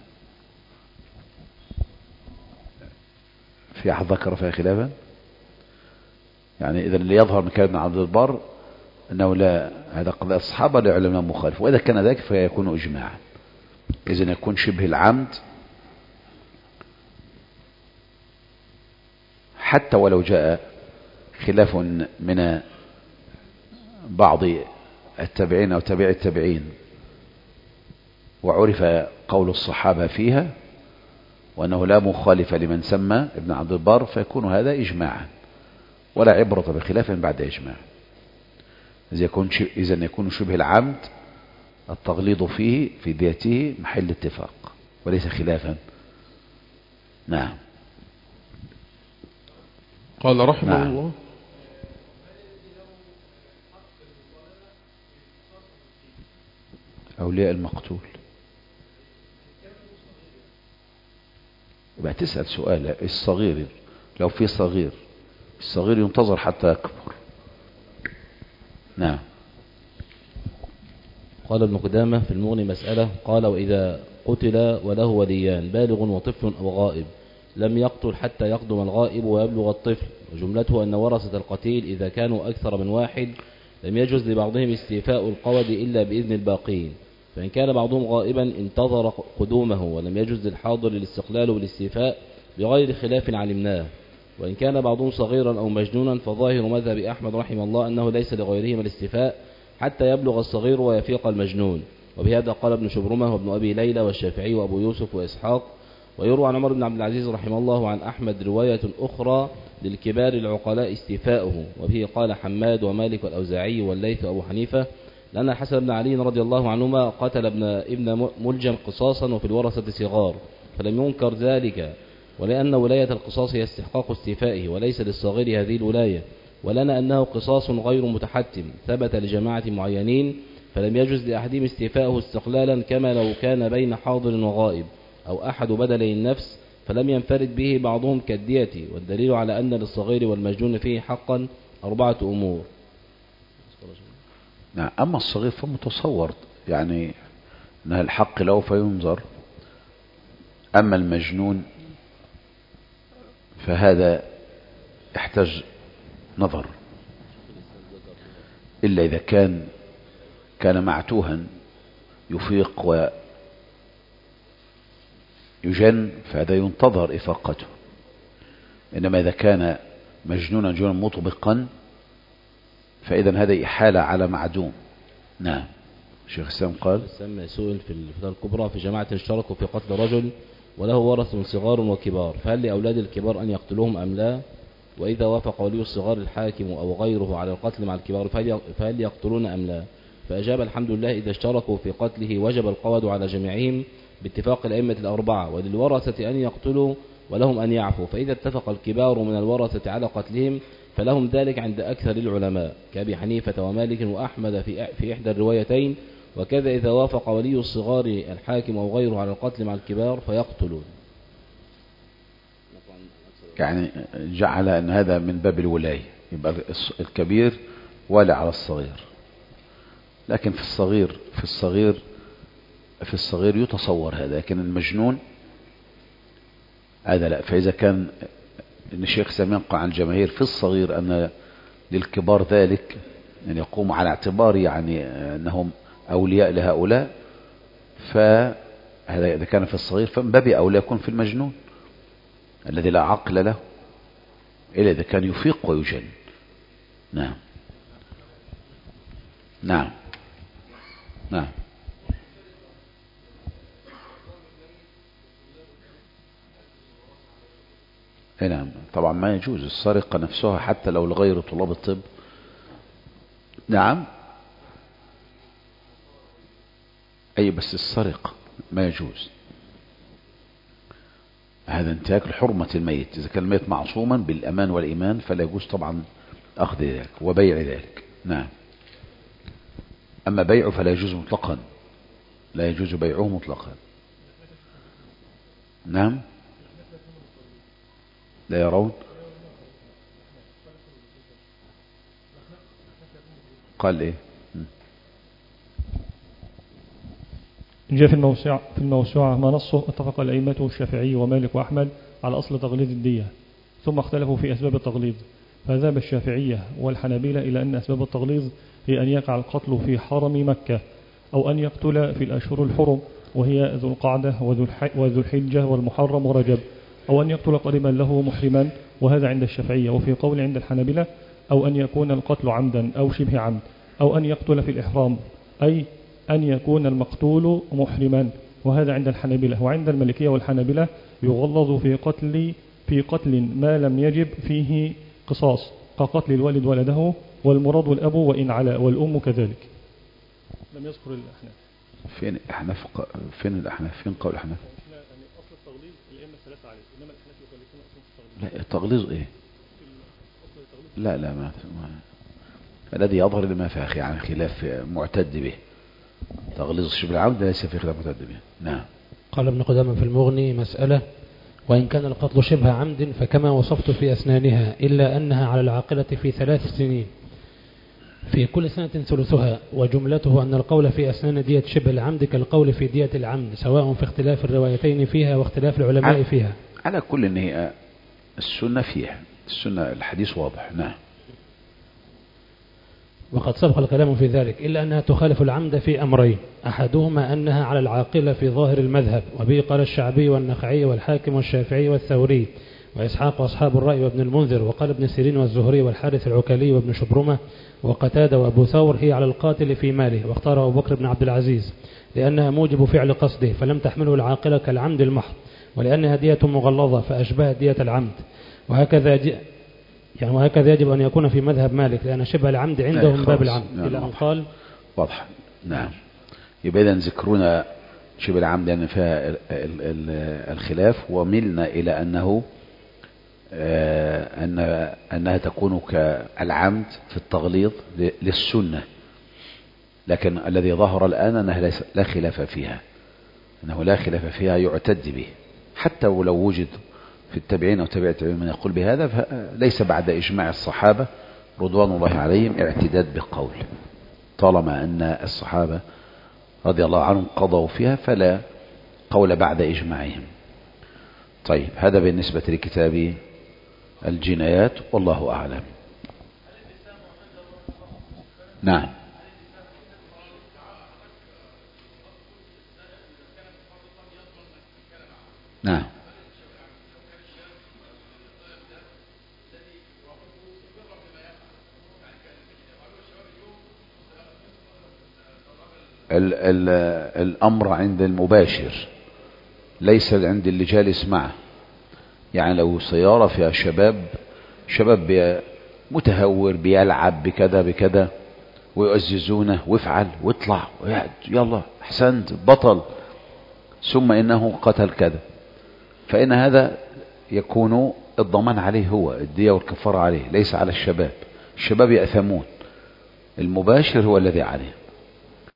في أحد ذكر فيها خلافا؟ يعني إذا اللي يظهر من كلام ابن عبد البر أنه لا، هذا قضاء الصحابة لا يعلمنا مخالف، وإذا كان ذلك فيكون إجماعا. إذن يكون شبه العمد حتى ولو جاء خلاف من بعض التابعين أو تابع التابعين وعرف قول الصحابة فيها وأنه لا مخالف لمن سمى ابن عبد البر، فيكون هذا إجماعا ولا عبرة بخلاف بعد إجماع. إذن يكون شبه العمد التغليظ فيه في ذاته محل اتفاق وليس خلافا. نعم. قال رحمه نعم. الله: أولياء المقتول. يبقى تسأل سؤال: الصغير لو في صغير، الصغير ينتظر حتى يكبر. نعم. قال ابن قدامة في المغني مسألة، قال: وإذا قتل وله وليان بالغ وطفل أو غائب لم يقتل حتى يقدم الغائب ويبلغ الطفل، وجملته أن ورثة القتيل إذا كانوا أكثر من واحد لم يجوز لبعضهم استيفاء القود إلا بإذن الباقين، فإن كان بعضهم غائبا انتظر قدومه ولم يجوز للحاضر الاستقلال بالاستيفاء بغير خلاف علمناه، وإن كان بعضهم صغيرا أو مجنونا فظاهر مذهب أحمد رحمه الله أنه ليس لغيرهما الاستيفاء حتى يبلغ الصغير ويفيق المجنون، وبهذا قال ابن شبرمة وابن أبي ليلى والشافعي وأبو يوسف وإسحاق. ويروى عن عمر بن عبد العزيز رحمه الله عن أحمد رواية أخرى للكبار العقلاء استيفاؤه، وفيه قال حماد ومالك والأوزاعي والليث وأبو حنيفة لأن الحسن بن علي رضي الله عنهما قتل ابن ابن ملجم قصاصا وفي الورثة صغار فلم ينكر ذلك، ولأن ولاية القصاص هي استحقاق استيفائه وليس للصغير هذه الولاية، ولنا أنه قصاص غير متحتم ثبت لجماعة معينين فلم يجوز لأحدهم استيفاؤه استقلالا كما لو كان بين حاضر وغائب أو أحد بدلي النفس فلم ينفرد به بعضهم كالدية، والدليل على أن للصغير والمجنون فيه حقا أربعة أمور. نعم. أما الصغير فمتصور يعني أنها الحق له فينظر، أما المجنون فهذا يحتاج نظر إلا إذا كان كان معتوها يفيق ويجن فهذا ينتظر إفاقته، إنما إذا كان مجنونا جنونا مطبقا فإذا هذا إحالة على معدوم. نعم. شيخ السلام قال: السلام سئل في الفتاة الكبرى في جماعة اشتركوا في قتل رجل وله ورث صغار وكبار، فهل لأولاد الكبار أن يقتلوهم أم لا؟ وإذا وافق ولي الصغار الحاكم أو غيره على القتل مع الكبار فهل يقتلون أم لا؟ فأجاب: الحمد لله إذا اشتركوا في قتله وجب القود على جميعهم باتفاق الأئمة الأربعة، وللورثة أن يقتلوا ولهم أن يعفوا، فإذا اتفق الكبار من الورثة على قتلهم فلهم ذلك عند أكثر العلماء كأبي حنيفة ومالك وأحمد في في إحدى الروايتين، وكذا إذا وافق ولي الصغار الحاكم أو غيره على القتل مع الكبار فيقتلون. يعني جعل أن هذا من باب الولاية، يبقى الكبير والي على الصغير، لكن في الصغير في الصغير في الصغير يتصور هذا، لكن المجنون هذا لا. فإذا كان الشيخ سامي ينقع عن الجماهير في الصغير أن للكبار ذلك أن يقوم على اعتبار يعني أنهم أولياء لهؤلاء، فهذا إذا كان في الصغير فمن باب أولى يكون في المجنون الذي لا عقل له إلا إذا كان يفيق ويجن. نعم. نعم. نعم. نعم. طبعا ما يجوز السرقة نفسها حتى لو لغير طلاب الطب. نعم. أي بس السرقة ما يجوز، هذا انتهاك لحرمة الميت. إذا كان الميت معصوما بالأمان والإيمان فلا يجوز طبعا أخذ ذلك وبيع ذلك. نعم. أما بيعه فلا يجوز مطلقا، لا يجوز بيعه مطلقا. نعم. لا يرون. قال إيه؟ جاء في الموسوعة في الموسوعة ما نصه اتفق الأئمة الشافعي ومالك وأحمد على أصل تغليظ الدية، ثم اختلفوا في أسباب التغليظ، فذهب الشافعية والحنابلة إلى أن أسباب التغليظ هي أن يقع القتل في حرم مكة، أو أن يقتل في الأشهر الحرم وهي ذو القعدة وذو الحجة والمحرم ورجب، أو أن يقتل قريبا له محرما، وهذا عند الشافعية. وفي قول عند الحنابلة أو أن يكون القتل عمدا أو شبه عمد أو أن يقتل في الإحرام، أي أن يكون المقتول محرما. وهذا عند الحنابلة. وعند المالكية والحنابلة يغلظ في قتل في قتل ما لم يجب فيه قصاص كقتل الوالد ولده، والمراد الأب وإن علا، والأم كذلك. لم يذكر الأحناف. فين الأحناف؟ فين الأحناف؟ فين قول الأحناف؟ أصل التغليظ الأئمة الثلاثة عليه، إنما الأحناف يخالفون أصل التغليظ. لا التغليظ إيه؟ لا لا ما, ما الذي يظهر لما في أخي عن خلاف معتد به. تغليظ شبه العمد ليس في خلاف معتد به. نعم. قال ابن قدامة في المغني: مسألة: وإن كان القتل شبه عمد فكما وصفت في أسنانها، إلا أنها على العاقلة في ثلاث سنين، في كل سنة ثلثها. وجملته أن القول في أسنان دية شبه العمد كالقول في دية العمد، سواء في اختلاف الروايتين فيها واختلاف العلماء فيها. على كل إن هي السنة فيها السنة الحديث واضح. نعم. وقد سبق الكلام في ذلك، إلا أنها تخالف العمد في أمرين: أحدهما أنها على العاقلة في ظاهر المذهب، وبه قال الشعبي والنخعي والحاكم والشافعي والثوري وإسحاق وأصحاب الرأي وابن المنذر، وقال ابن سيرين والزهري والحارث العكلي وابن شبرمة وقتادة وأبو ثور: هي على القاتل في ماله. واختار أبو بكر بن عبد العزيز لأنها موجب فعل قصده، فلم تحمله العاقلة كالعمد المحض، ولأنها دية مغلظة فأشبهت دية العمد. وهكذا ج... يعني وهكذا يجب أن يكون في مذهب مالك، لأن شبه العمد عندهم باب العمد. نعم. إلى أن قال واضح. نعم. يبقى إذن ذكرنا شبه العمد لأن يعني فيها الخلاف، وملنا إلى أنه أن أنها تكون كالعمد في التغليظ للسنة، لكن الذي ظهر الآن أنها لا خلاف فيها، أنه لا خلاف فيها يعتد به، حتى ولو وجد في التابعين أو تابع التابعين من يقول بهذا، فليس بعد إجماع الصحابة رضوان الله عليهم اعتداد بقول، طالما أن الصحابة رضي الله عنهم قضوا فيها فلا قول بعد إجماعهم. طيب، هذا بالنسبة لكتاب الجنايات، والله أعلم. نعم. نعم. ال ال الأمر عند المباشر، ليس عند اللي جالس معه. يعني لو سيارة فيها شباب شباب بي متهور بيلعب بكذا بكذا ويعززونه وافعل واطلع يلا احسنت بطل، ثم انه قتل كذا، فإن هذا يكون الضمان عليه، هو الدية والكفارة عليه، ليس على الشباب. الشباب يأثمون، المباشر هو الذي عليه.